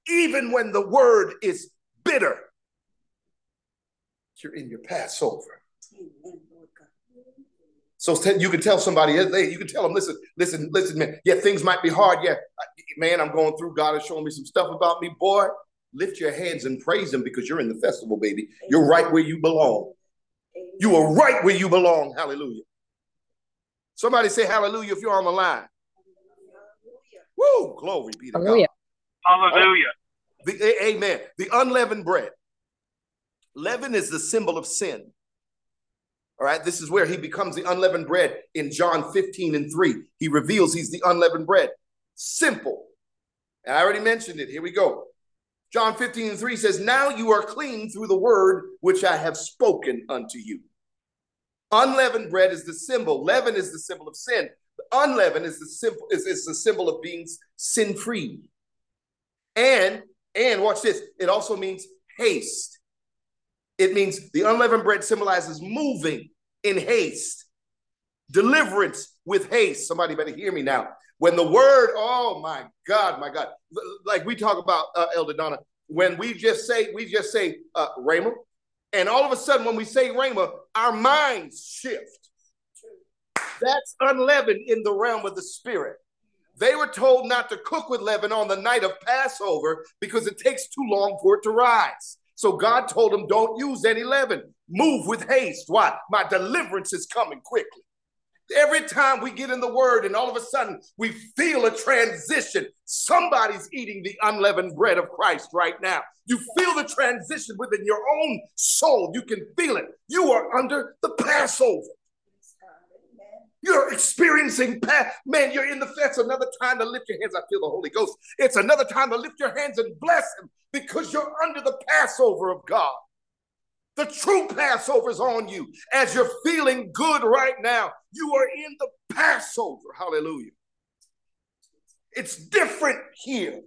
even when the word is bitter, you're in your Passover. So you can tell somebody, you can tell them, listen, listen, listen, man. Yeah, things might be hard. Yeah, man, I'm going through. God is showing me some stuff about me. Boy, lift your hands and praise him because you're in the festival, baby. You're right where you belong. You are right where you belong. Hallelujah. Somebody say hallelujah if you're on the line. Woo, glory be to Hallelujah. God. Hallelujah. The, amen. The unleavened bread. Leaven is the symbol of sin. All right, this is where he becomes the unleavened bread in John fifteen and three. He reveals he's the unleavened bread. Simple. And I already mentioned it. Here we go. John fifteen and three says, now you are clean through the word which I have spoken unto you. Unleavened bread is the symbol. Leaven is the symbol of sin. The unleavened is the symbol, is, is the symbol of being sin-free. And, and watch this, it also means haste. It means the unleavened bread symbolizes moving in haste, deliverance with haste. Somebody better hear me now. When the word, oh my God, my God, like we talk about, uh, Elder Donna, when we just say, we just say, uh, Rhema, and all of a sudden when we say Rhema, our minds shift. That's unleavened in the realm of the spirit. They were told not to cook with leaven on the night of Passover because it takes too long for it to rise. So God told them, don't use any leaven. Move with haste. Why? My deliverance is coming quickly. Every time we get in the word and all of a sudden we feel a transition, somebody's eating the unleavened bread of Christ right now. You feel the transition within your own soul. You can feel it. You are under the Passover. You're experiencing, man, you're in the, that's another time to lift your hands. I feel the Holy Ghost. It's another time to lift your hands and bless him because you're under the Passover of God. The true Passover is on you. As you're feeling good right now, you are in the Passover. Hallelujah. It's different here.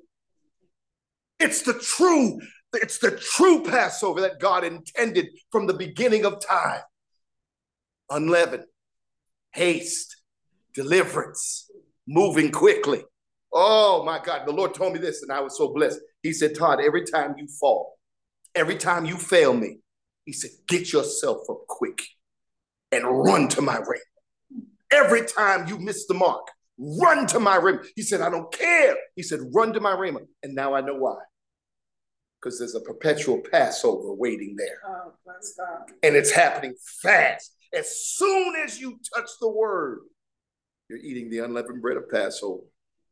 It's the true, it's the true Passover that God intended from the beginning of time. Unleavened. Haste, deliverance, moving quickly. Oh my God, the Lord told me this and I was so blessed. He said, Todd, every time you fall, every time you fail me, he said, get yourself up quick and run to my ring. Every time you miss the mark, run to my ring. He said, I don't care. He said, run to my ring. And now I know why. Because there's a perpetual Passover waiting there. Oh, bless God. And it's happening fast. As soon as you touch the word, you're eating the unleavened bread of Passover.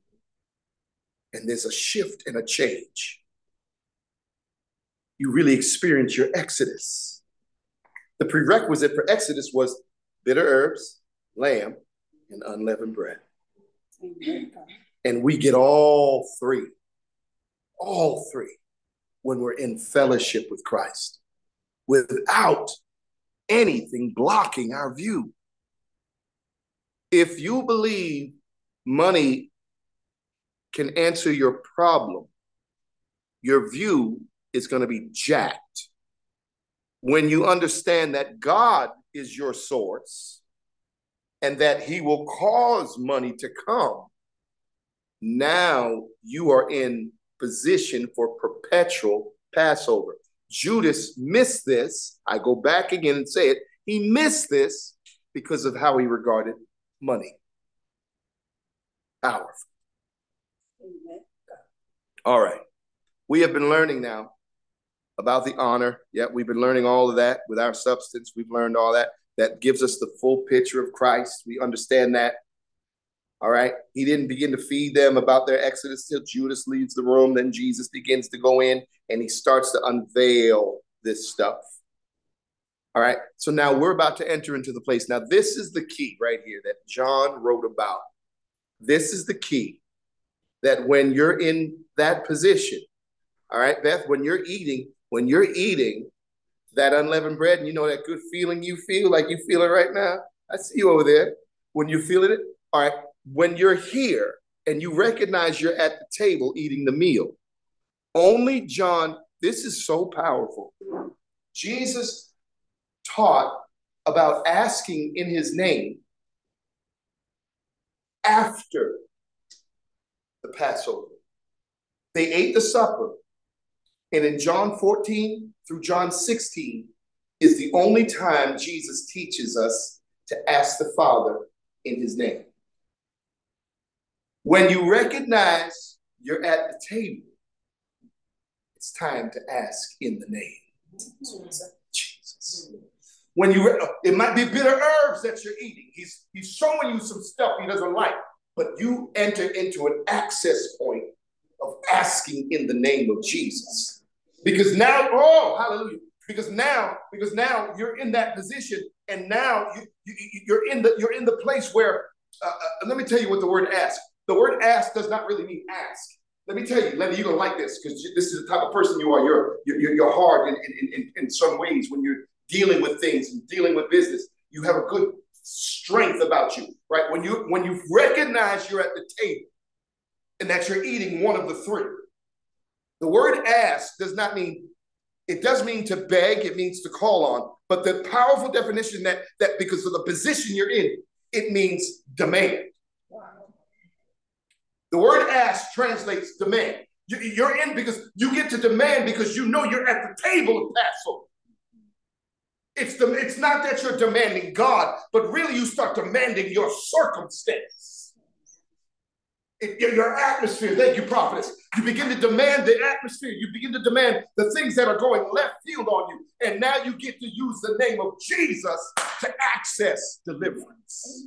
And there's a shift and a change. You really experience your exodus. The prerequisite for exodus was bitter herbs, lamb, and unleavened bread. And we get all three, all three, when we're in fellowship with Christ, without anything blocking our view. If you believe money can answer your problem, your view is going to be jacked. When you understand that God is your source and that he will cause money to come, now you are in position for perpetual Passover. Judas missed this. I go back again and say it. He missed this because of how he regarded money. Powerful. All right. We have been learning now about the honor. Yeah, we've been learning all of that with our substance. We've learned all that. That gives us the full picture of Christ. We understand that. All right. He didn't begin to feed them about their exodus till Judas leaves the room. Then Jesus begins to go in and he starts to unveil this stuff. All right. So now we're about to enter into the place. Now, this is the key right here that John wrote about. This is the key that when you're in that position, all right, Beth, when you're eating, when you're eating that unleavened bread, and you know that good feeling you feel, like you feel it right now. I see you over there. When you're feeling it, all right, when you're here and you recognize you're at the table eating the meal, only John, this is so powerful. Jesus taught about asking in his name after the Passover. They ate the supper. And in John fourteen through John sixteen is the only time Jesus teaches us to ask the Father in his name. When you recognize you're at the table, it's time to ask in the name of Jesus. When you, re- it might be bitter herbs that you're eating. He's, he's showing you some stuff he doesn't like, but you enter into an access point of asking in the name of Jesus. Because now, oh, hallelujah. Because now, because now you're in that position, and now you, you, you're in the you're in the place where. Uh, uh, let me tell you what the word ask. The word ask does not really mean ask. Let me tell you, Lenny, you're gonna like this because this is the type of person you are. You're you're, you're hard in, in, in, in some ways when you're dealing with things and dealing with business. You have a good strength about you, right? When you when you recognize you're at the table and that you're eating one of the three. The word ask does not mean, it does mean to beg, it means to call on, but the powerful definition that, that because of the position you're in, it means demand. Wow. The word ask translates demand. You, you're in because you get to demand because you know you're at the table of Passover. It's, the, it's not that you're demanding God, but really you start demanding your circumstance. It, your atmosphere, thank you, prophetess. You begin to demand the atmosphere. You begin to demand the things that are going left field on you. And now you get to use the name of Jesus to access deliverance.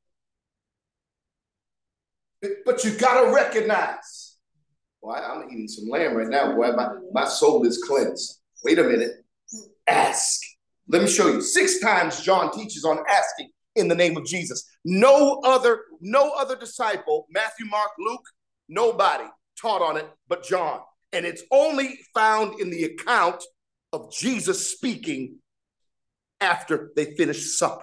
But you got to recognize, well, I'm eating some lamb right now, boy. My, my soul is cleansed. Wait a minute. Ask. Let me show you. Six times John teaches on asking in the name of Jesus. No other, no other disciple, Matthew, Mark, Luke, nobody taught on it but John. And it's only found in the account of Jesus speaking after they finished supper.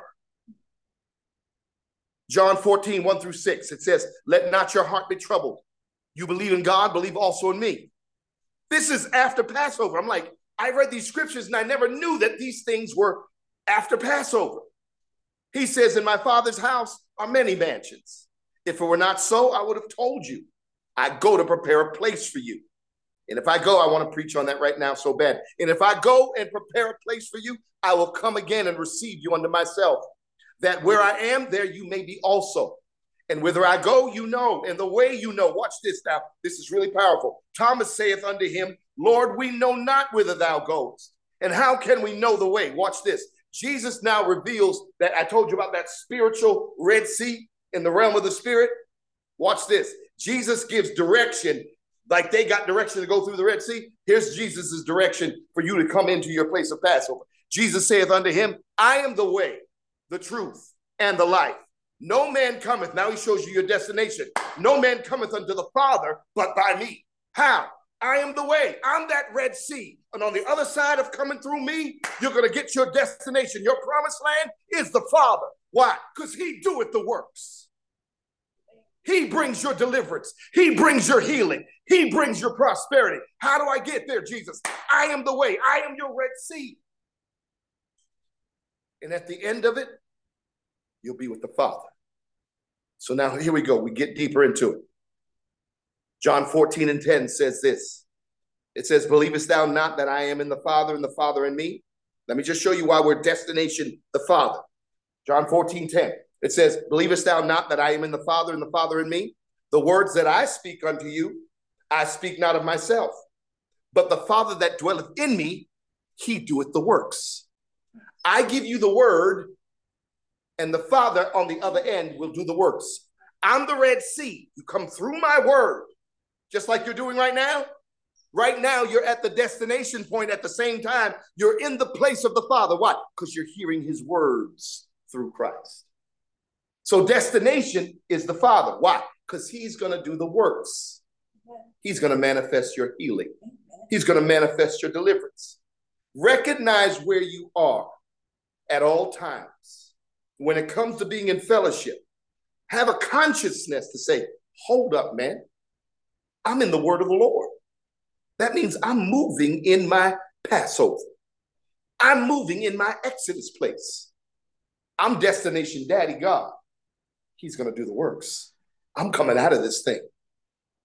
John fourteen, one through six, it says, let not your heart be troubled. You believe in God, believe also in me. This is after Passover. I'm like, I read these scriptures and I never knew that these things were after Passover. He says, in my Father's house are many mansions. If it were not so, I would have told you. I go to prepare a place for you. And if I go, I want to preach on that right now so bad. And if I go and prepare a place for you, I will come again and receive you unto myself, that where I am, there you may be also. And whither I go, you know, and the way you know. Watch this now. This is really powerful. Thomas saith unto him, Lord, we know not whither thou goest. And how can we know the way? Watch this. Jesus now reveals that I told you about that spiritual Red Sea in the realm of the spirit. Watch this. Jesus gives direction like they got direction to go through the Red Sea. Here's Jesus's direction for you to come into your place of Passover. Jesus saith unto him, I am the way, the truth, and the life. No man cometh. Now he shows you your destination. No man cometh unto the Father but by me. How? I am the way. I'm that Red Sea. And on the other side of coming through me, you're going to get your destination. Your promised land is the Father. Why? Because he doeth the works. He brings your deliverance. He brings your healing. He brings your prosperity. How do I get there, Jesus? I am the way. I am your Red Sea. And at the end of it, you'll be with the Father. So now here we go. We get deeper into it. John fourteen and ten says this. It says, believest thou not that I am in the Father and the Father in me? Let me just show you why we're destination the Father. John fourteen, ten. It says, believest thou not that I am in the Father and the Father in me? The words that I speak unto you, I speak not of myself, but the Father that dwelleth in me, he doeth the works. I give you the word, and the Father on the other end will do the works. I'm the Red Sea. You come through my word, just like you're doing right now. Right now, you're at the destination point at the same time. You're in the place of the Father. Why? Because you're hearing his words through Christ. So destination is the Father. Why? Because he's going to do the works. He's going to manifest your healing. He's going to manifest your deliverance. Recognize where you are at all times. When it comes to being in fellowship, have a consciousness to say, hold up, man. I'm in the word of the Lord. That means I'm moving in my Passover. I'm moving in my Exodus place. I'm destination daddy God. He's going to do the works. I'm coming out of this thing.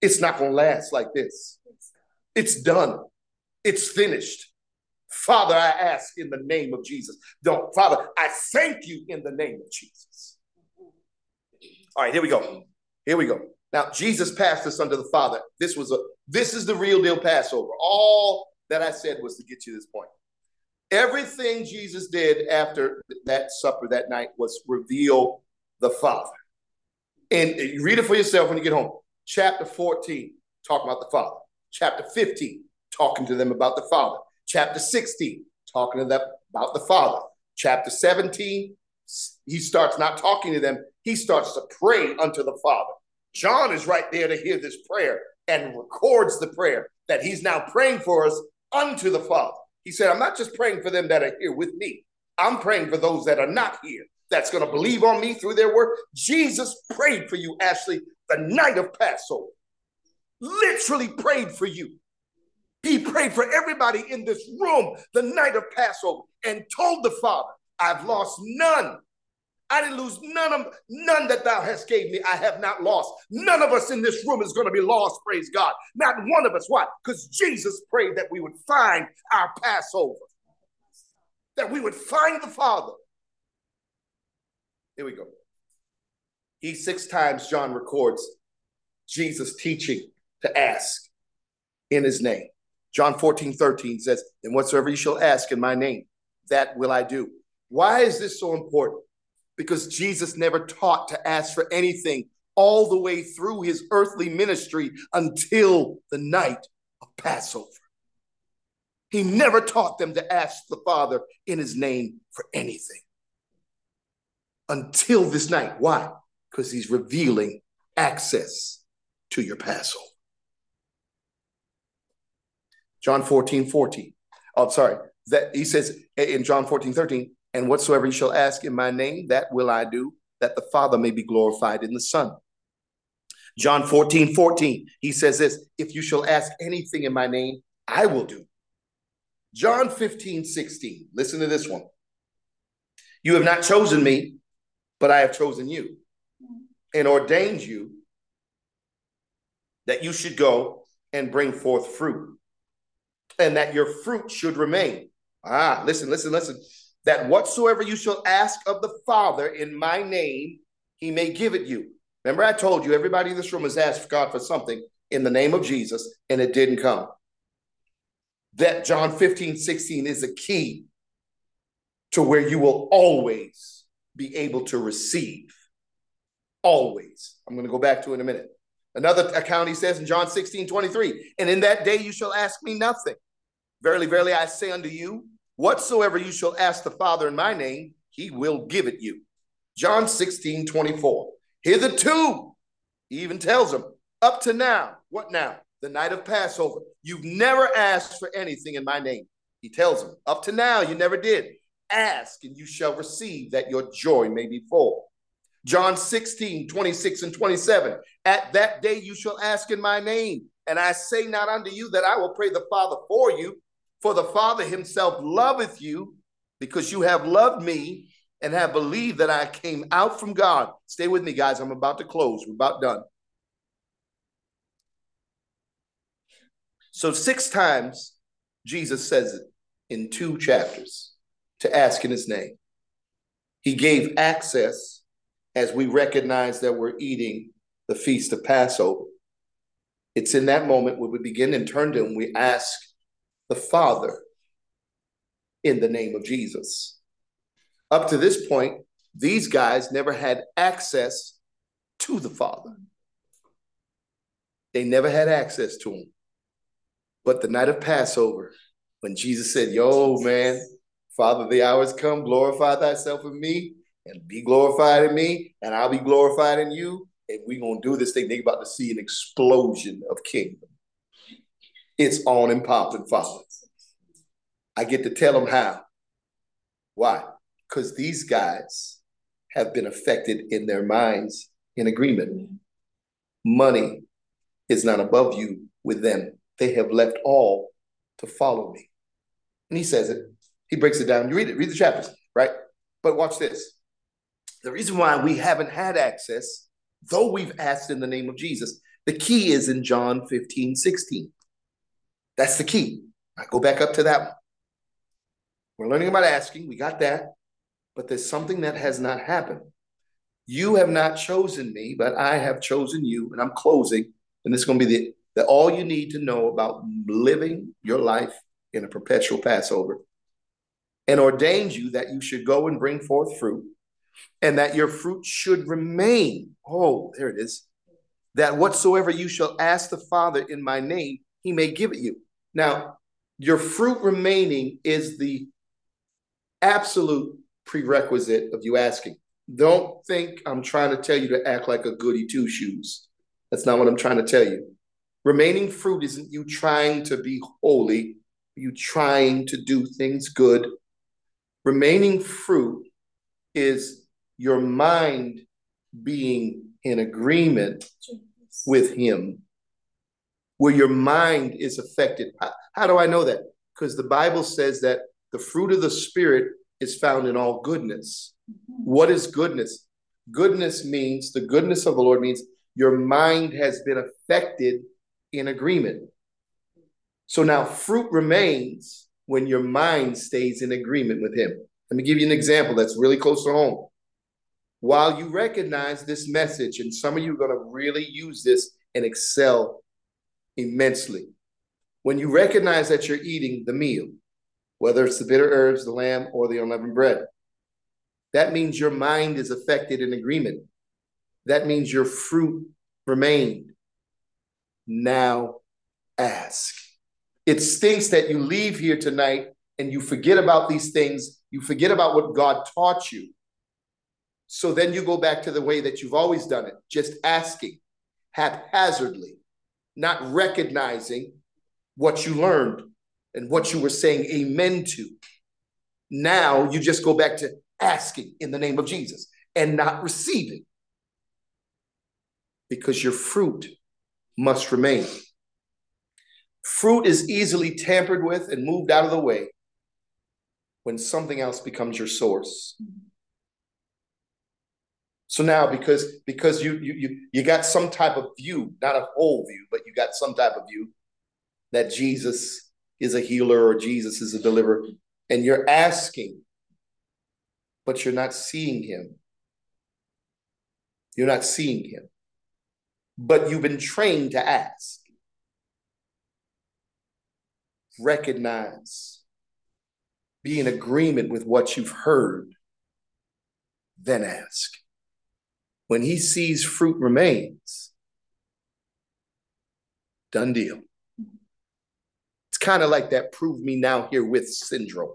It's not going to last like this. It's done. It's finished. Father, I ask in the name of Jesus. Don't, Father, I thank you in the name of Jesus. All right, here we go. Here we go. Now, Jesus passed this unto the Father. This was a, this is the real deal Passover. All that I said was to get you this point. Everything Jesus did after that supper that night was reveal the Father. And you read it for yourself when you get home. Chapter fourteen, talking about the Father. Chapter fifteen, talking to them about the Father. Chapter sixteen, talking to them about the Father. Chapter seventeen, he starts not talking to them. He starts to pray unto the Father. John is right there to hear this prayer and records the prayer that he's now praying for us unto the Father. He said, I'm not just praying for them that are here with me. I'm praying for those that are not here, that's going to believe on me through their word. Jesus prayed for you, Ashley, the night of Passover. Literally prayed for you. He prayed for everybody in this room the night of Passover and told the Father, I've lost none. I didn't lose none of none that thou hast gave me. I have not lost. None of us in this room is going to be lost, praise God. Not one of us. Why? Because Jesus prayed that we would find our Passover. That we would find the Father. Here we go. He six times, John records Jesus teaching to ask in his name. John fourteen, thirteen says, and whatsoever you shall ask in my name, that will I do. Why is this so important? Because Jesus never taught to ask for anything all the way through his earthly ministry until the night of Passover. He never taught them to ask the Father in his name for anything until this night. Why? Because he's revealing access to your Passover. John fourteen, fourteen. Oh, sorry. That he says in John fourteen, thirteen, and whatsoever you shall ask in my name, that will I do, that the Father may be glorified in the Son. John fourteen, fourteen, he says this, if you shall ask anything in my name, I will do. John fifteen, sixteen, listen to this one. You have not chosen me, but I have chosen you and ordained you that you should go and bring forth fruit, and that your fruit should remain. Ah, listen, listen, listen. That whatsoever you shall ask of the Father in my name, he may give it you. Remember, I told you everybody in this room has asked God for something in the name of Jesus, and it didn't come. That John fifteen, sixteen is a key to where you will always be able to receive. Always. I'm going to go back to it in a minute. Another account, he says in John sixteen, twenty-three, and in that day you shall ask me nothing. Verily, verily, I say unto you, whatsoever you shall ask the Father in my name, he will give it you. John sixteen, twenty-four. Hitherto, he even tells them, up to now, what now? The night of Passover. You've never asked for anything in my name. He tells them, up to now, you never did. Ask, and you shall receive, that your joy may be full. John sixteen, twenty-six and twenty-seven. At that day you shall ask in my name, and I say not unto you that I will pray the Father for you, for the Father himself loveth you, because you have loved me and have believed that I came out from God. Stay with me, guys. I'm about to close. We're about done. So six times Jesus says it in two chapters to ask in his name. He gave access as we recognize that we're eating the feast of Passover. It's in that moment where we begin and turn to him. We ask the Father in the name of Jesus. Up to this point, these guys never had access to the Father. They never had access to him. But the night of Passover, when Jesus said, yo, man, Father, the hour has come, glorify thyself in me, and be glorified in me, and I'll be glorified in you, and we're going to do this thing. They're about to see an explosion of kingdom. It's on and popping, Father. I get to tell them how. Why? Because these guys have been affected in their minds in agreement. Money is not above you with them. They have left all to follow me. And he says it. He breaks it down. You read it. Read the chapters, right? But watch this. The reason why we haven't had access, though we've asked in the name of Jesus, The key is in John fifteen, sixteen. That's the key. I go back up to that one. We're learning about asking. We got that. But there's something that has not happened. You have not chosen me, but I have chosen you. And I'm closing. And this is going to be the, the all you need to know about living your life in a perpetual Passover. And ordained you that you should go and bring forth fruit, and that your fruit should remain. Oh, there it is. That whatsoever you shall ask the Father in my name, he may give it you. Now, your fruit remaining is the absolute prerequisite of you asking. Don't think I'm trying to tell you to act like a goody two shoes. That's not what I'm trying to tell you. Remaining fruit isn't you trying to be holy, you trying to do things good. Remaining fruit is your mind being in agreement with him, where your mind is affected. How, how do I know that? Because the Bible says that the fruit of the Spirit is found in all goodness. What is goodness? Goodness means, the goodness of the Lord means your mind has been affected in agreement. So now fruit remains when your mind stays in agreement with him. Let me give you an example that's really close to home. While you recognize this message, and some of you are going to really use this and excel immensely. When you recognize that you're eating the meal, whether it's the bitter herbs, the lamb, or the unleavened bread, that means your mind is affected in agreement. That means your fruit remained. Now ask. It stinks that you leave here tonight and you forget about these things. You forget about what God taught you. So then you go back to the way that you've always done it, just asking haphazardly, not recognizing what you learned and what you were saying amen to. Now you just go back to asking in the name of Jesus and not receiving, because your fruit must remain. Fruit is easily tampered with and moved out of the way when something else becomes your source. So now, because because you you you you got some type of view, not a whole view, but you got some type of view that Jesus is a healer or Jesus is a deliverer, and you're asking, but you're not seeing him. You're not seeing him. But you've been trained to ask. Recognize. Be in agreement with what you've heard. Then ask. When he sees fruit remains, done deal. It's kind of like that prove me now herewith syndrome.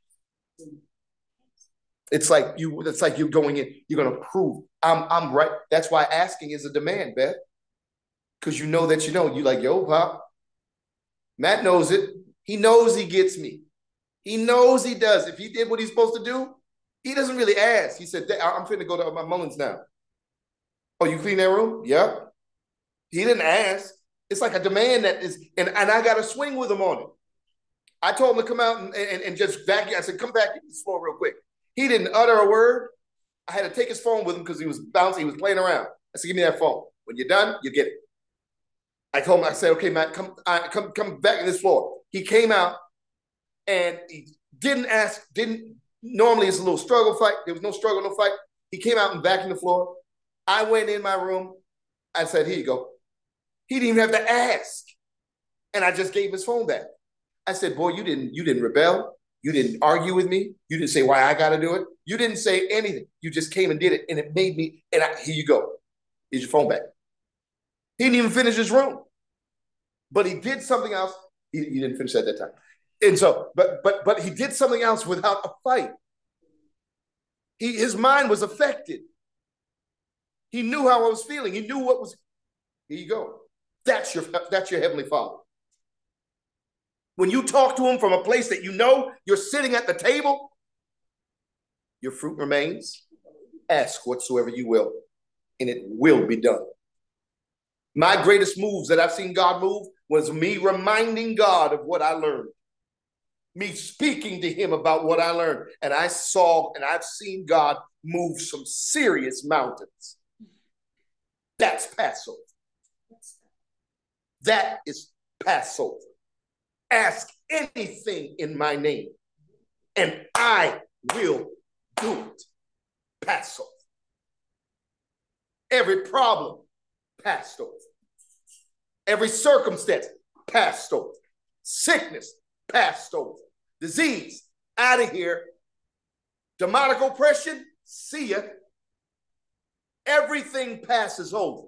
It's like you, it's like you're going in, you're going to prove I'm I'm right. That's why asking is a demand, Beth. Because you know that you know. You like, yo, Pop. Matt knows it. He knows he gets me. He knows he does. If he did what he's supposed to do, he doesn't really ask. He said, I'm finna go to my Mullins now. Oh, you clean that room? Yep. He didn't ask. It's like a demand that is, and, and I got to swing with him on it. I told him to come out and, and, and just vacuum. I said, come back to this floor real quick. He didn't utter a word. I had to take his phone with him because he was bouncing. He was playing around. I said, give me that phone. When you're done, you get it. I told him, I said, okay, Matt, come, I, come, come back to this floor. He came out and he didn't ask, didn't, normally it's a little struggle fight. There was no struggle, no fight. He came out and vacuumed the floor. I went in my room. I said, here you go. He didn't even have to ask. And I just gave his phone back. I said, boy, you didn't, you didn't rebel. You didn't argue with me. You didn't say why I got to do it. You didn't say anything. You just came and did it. And it made me, and I, here you go. Here's your phone back. He didn't even finish his room. But he did something else. He, he didn't finish at that time. And so, but but but he did something else without a fight. He, his mind was affected. He knew how I was feeling. He knew what was, here you go. That's your, that's your Heavenly Father. When you talk to him from a place that you know you're sitting at the table, your fruit remains. Ask whatsoever you will, and it will be done. My greatest moves that I've seen God move was me reminding God of what I learned. Me speaking to him about what I learned. And I saw and I've seen God move some serious mountains. That's Passover. That is Passover. Ask anything in my name, and I will do it. Passover. Every problem, passed over. Every circumstance, passed over. Sickness, passed over. Disease, out of here. Demonic oppression, see ya. Everything passes over.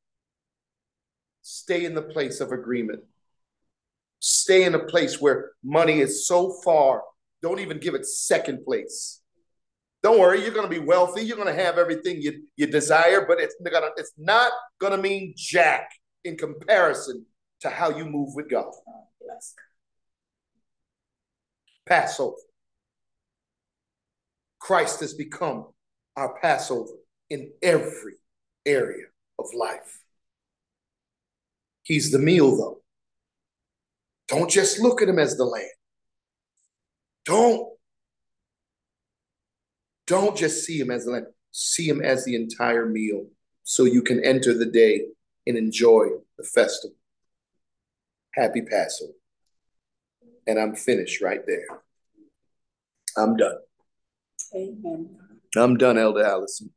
Stay in the place of agreement. Stay in a place where money is so far, don't even give it second place. Don't worry, you're going to be wealthy. You're going to have everything you, you desire, but it's, gonna, it's not going to mean jack in comparison to how you move with God. Passover. Christ has become our Passover in every area of life. He's the meal, though. Don't just look at him as the lamb. Don't. Don't just see him as the lamb. See him as the entire meal so you can enter the day and enjoy the festival. Happy Passover. And I'm finished right there. I'm done. Amen. I'm done, Elder Allison.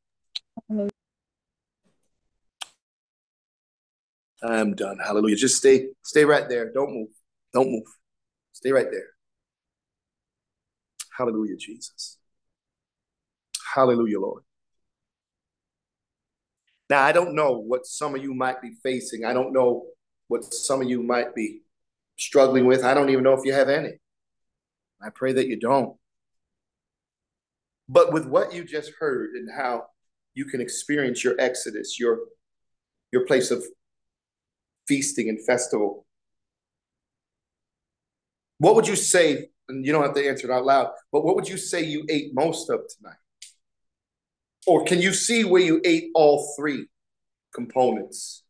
I'm done. Hallelujah. Just stay, stay right there. Don't move. Don't move. Stay right there. Hallelujah, Jesus. Hallelujah, Lord. Now, I don't know what some of you might be facing. I don't know what some of you might be struggling with. I don't even know if you have any. I pray that you don't. But with what you just heard and how you can experience your exodus, your, your place of feasting and festival, what would you say, and you don't have to answer it out loud, but what would you say you ate most of tonight? Or can you see where you ate all three components?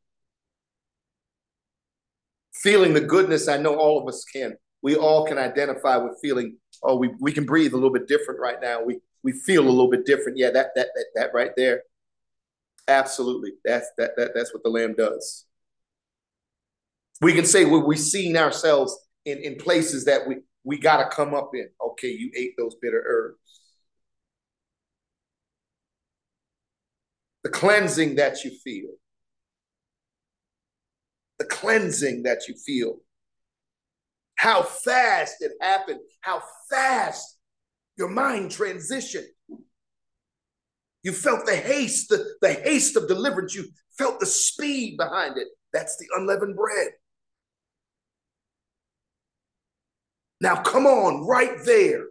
Feeling the goodness, I know all of us can. We all can identify with feeling, oh, we, we can breathe a little bit different right now. We we feel a little bit different. Yeah, that that that that right there. Absolutely. That's that that that's what the Lamb does. We can say well, we've seen ourselves in, in places that we, we gotta come up in. Okay, you ate those bitter herbs. The cleansing that you feel. The cleansing that you feel. How fast it happened. How fast your mind transitioned. You felt the haste, the, the haste of deliverance. You felt the speed behind it. That's the unleavened bread. Now, come on, right there.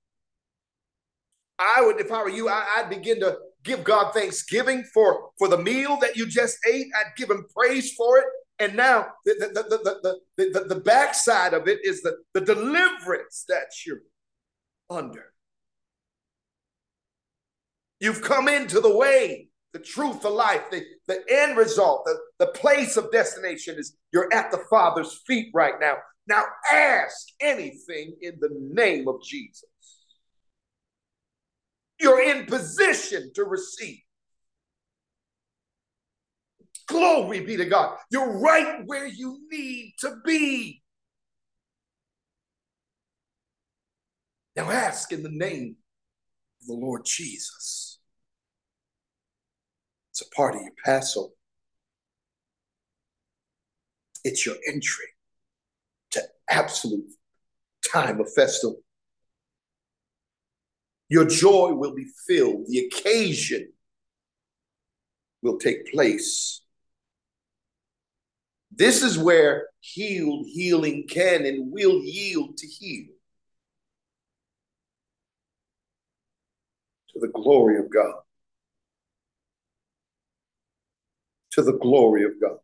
I would, if I were you, I, I'd begin to give God thanksgiving for, for the meal that you just ate. I'd give him praise for it. And now the, the, the, the, the, the, the backside of it is the, the deliverance that you're under. You've come into the way, the truth, the life, the, the end result, the, the place of destination is you're at the Father's feet right now. Now ask anything in the name of Jesus. You're in position to receive. Glory be to God. You're right where you need to be. Now ask in the name of the Lord Jesus. It's a part of your Passover. It's your entry to absolute time of festival. Your joy will be filled. The occasion will take place. This is where healed healing can and will yield to heal. To the glory of God. To the glory of God.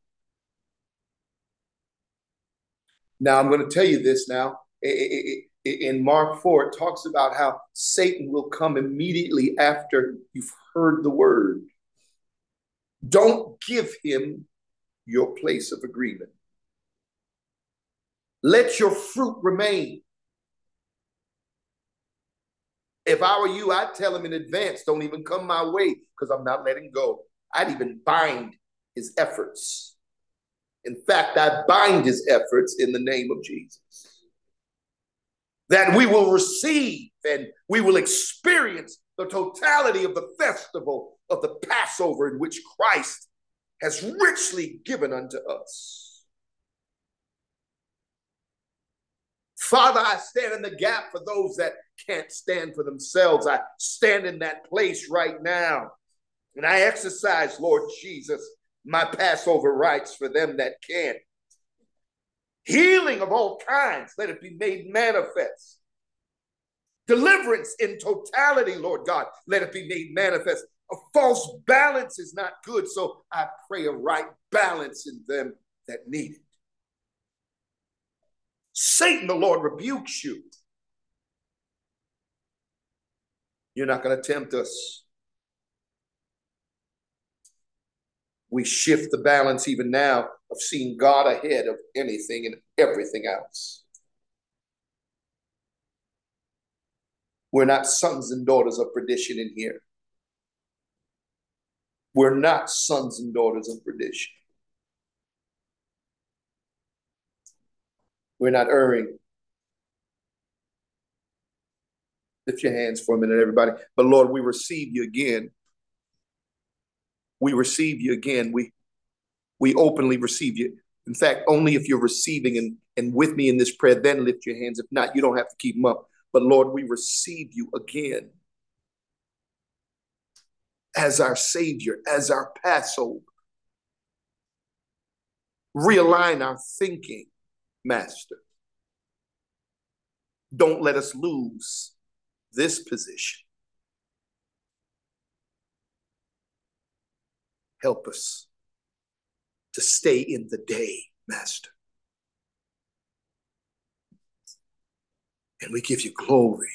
Now, I'm going to tell you this now. In Mark four, it talks about how Satan will come immediately after you've heard the word. Don't give him your place of agreement. Let your fruit remain. If I were you, I'd tell him in advance, don't even come my way because I'm not letting go. I'd even bind his efforts In fact, I bind his efforts in the name of Jesus. That we will receive and we will experience the totality of the festival of the Passover in which Christ has richly given unto us. Father, I stand in the gap for those that can't stand for themselves. I stand in that place right now. And I exercise, Lord Jesus, my Passover rights for them that can. Healing of all kinds, let it be made manifest. Deliverance in totality, Lord God, let it be made manifest. A false balance is not good, so I pray a right balance in them that need it. Satan, the Lord rebukes you. You're not going to tempt us. We shift the balance even now of seeing God ahead of anything and everything else. We're not sons and daughters of perdition in here. We're not sons and daughters of perdition. We're not erring. Lift your hands for a minute, everybody. But Lord, we receive you again. We receive you again. We, we openly receive you. In fact, only if you're receiving and, and with me in this prayer, then lift your hands. If not, you don't have to keep them up. But Lord, we receive you again as our Savior, as our Passover. Realign our thinking, Master. Don't let us lose this position. Help us to stay in the day, Master. And we give you glory.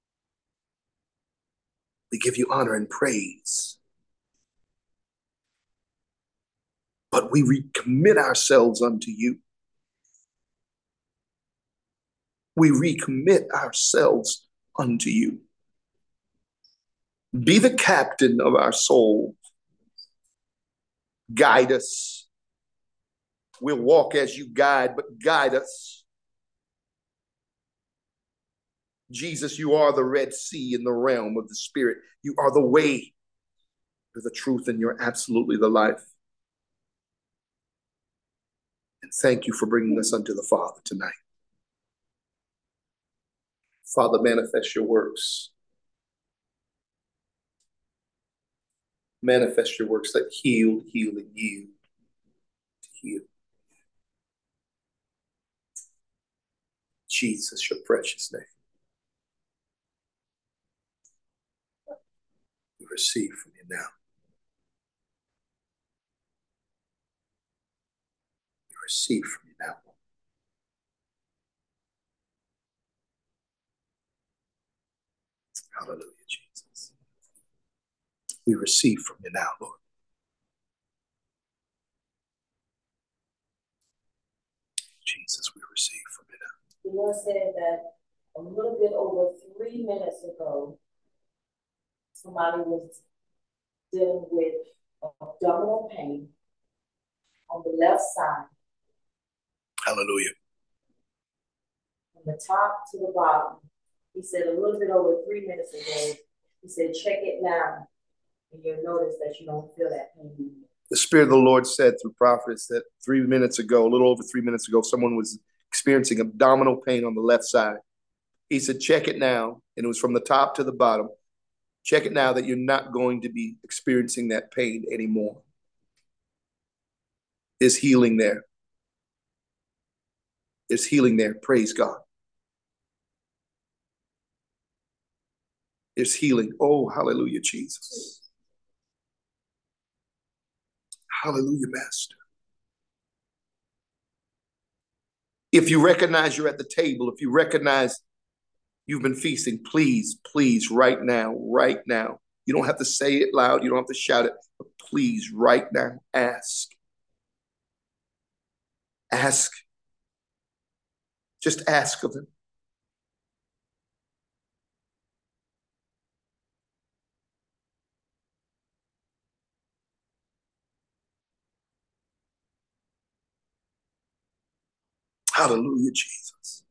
We give you honor and praise. But we recommit ourselves unto you. We recommit ourselves unto you. Be the captain of our soul. Guide us. We'll walk as you guide, but guide us. Jesus, you are the Red Sea in the realm of the Spirit. You are the way, you're the truth, and you're absolutely the life. And thank you for bringing us unto the Father tonight. Father, manifest your works. Manifest your works that heal, heal, and yield to heal. Jesus, your precious name. We receive from you now. We receive from you now. Hallelujah, Jesus. We receive from you now, Lord. Jesus, we receive from you now. The Lord said that a little bit over three minutes ago, somebody was dealing with abdominal pain on the left side. Hallelujah. From the top to the bottom. He said a little bit over three minutes ago, he said, check it now, and you'll notice that you don't feel that pain anymore. The Spirit of the Lord said through prophets that three minutes ago, a little over three minutes ago, someone was experiencing abdominal pain on the left side. He said, check it now. And it was from the top to the bottom. Check it now that you're not going to be experiencing that pain anymore. There's healing there. There's healing there. Praise God. There's healing. Oh, hallelujah, Jesus. Hallelujah, Master. If you recognize you're at the table, if you recognize you've been feasting, please, please, right now, right now. You don't have to say it loud. You don't have to shout it. But please, right now, ask. Ask. Just ask of him. Hallelujah, Jesus.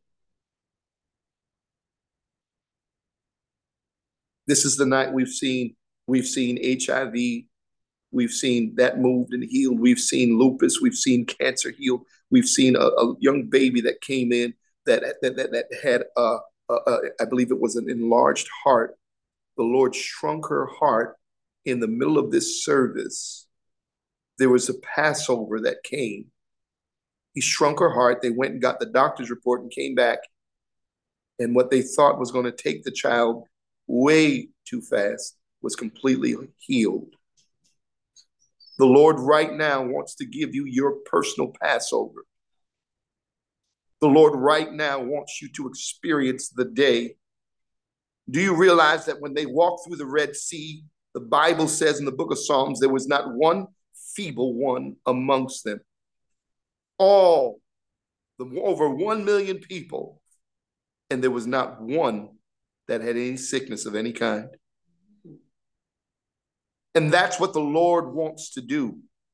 This is the night we've seen, we've seen H I V. We've seen that moved and healed. We've seen lupus. We've seen cancer healed. We've seen a, a young baby that came in that, that, that, that had, a, a, a, I believe it was an enlarged heart. The Lord shrunk her heart in the middle of this service. There was a Passover that came. He shrunk her heart. They went and got the doctor's report and came back. And what they thought was going to take the child way too fast was completely healed. The Lord right now wants to give you your personal Passover. The Lord right now wants you to experience the day. Do you realize that when they walked through the Red Sea, the Bible says in the book of Psalms, there was not one feeble one amongst them. All, the over one million people, and there was not one that had any sickness of any kind. And that's what the Lord wants to do.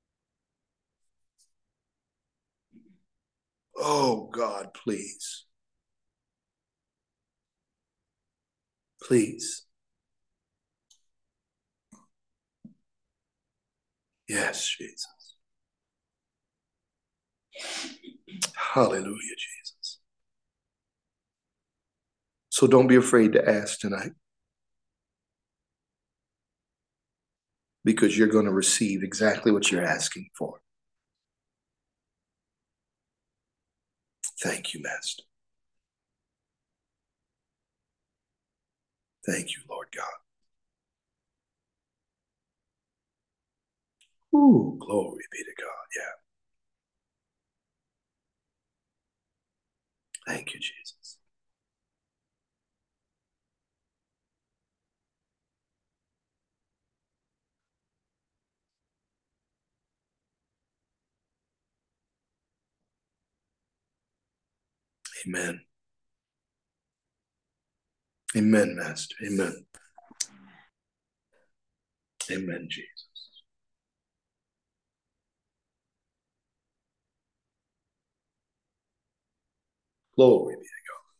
Oh, God, please. Please. Yes, Jesus. Hallelujah, Jesus. So don't be afraid to ask tonight, because you're going to receive exactly what you're asking for. Thank you, Master. Thank you, Lord God. Ooh, glory be to God. Yeah. Thank you, Jesus. Amen. Amen, Master. Amen. Amen, Jesus. Glory be to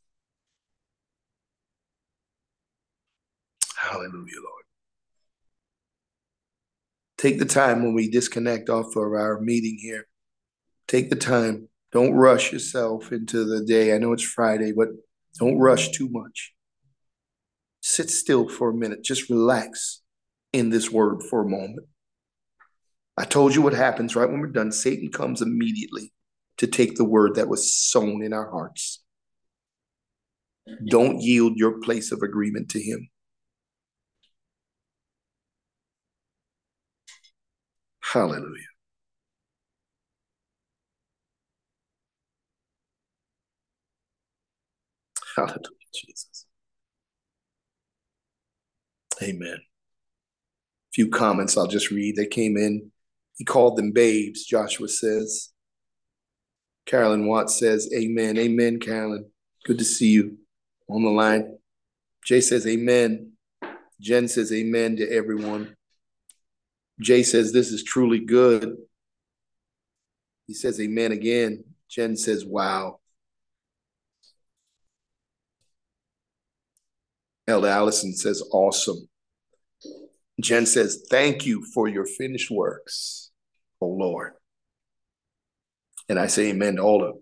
God. Hallelujah, Lord. Take the time when we disconnect off of our meeting here. Take the time. Don't rush yourself into the day. I know it's Friday, but don't rush too much. Sit still for a minute. Just relax in this word for a moment. I told you what happens right when we're done. Satan comes immediately to take the word that was sown in our hearts. Don't yield your place of agreement to him. Hallelujah. Hallelujah, Jesus. Amen. A few comments I'll just read. They came in. He called them babes, Joshua says. Carolyn Watts says, amen. Amen, Carolyn. Good to see you on the line. Jay says, amen. Jen says, amen to everyone. Jay says, this is truly good. He says, amen again. Jen says, wow. Elder Allison says, awesome. Jen says, thank you for your finished works, oh Lord. And I say amen to all of them.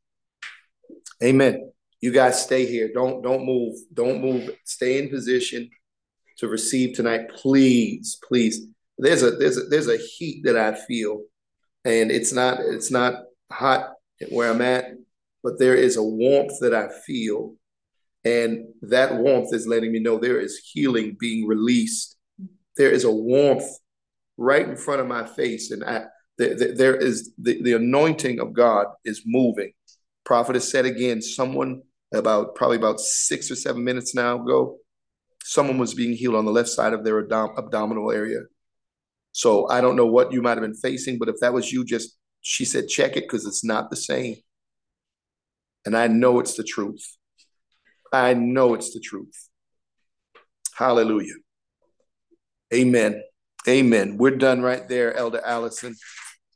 Amen. You guys stay here. Don't, don't move. Don't move. Stay in position to receive tonight. Please, please. There's a there's a there's a heat that I feel. And it's not it's not hot where I'm at, but there is a warmth that I feel. And that warmth is letting me know there is healing being released. There is a warmth right in front of my face. And I, th- th- there is the, the anointing of God is moving. Prophet has said again, someone about probably about six or seven minutes now ago, someone was being healed on the left side of their abdom- abdominal area. So I don't know what you might have been facing, but if that was you, just, she said, check it because it's not the same. And I know it's the truth. I know it's the truth. Hallelujah. Amen. Amen. We're done right there, Elder Allison.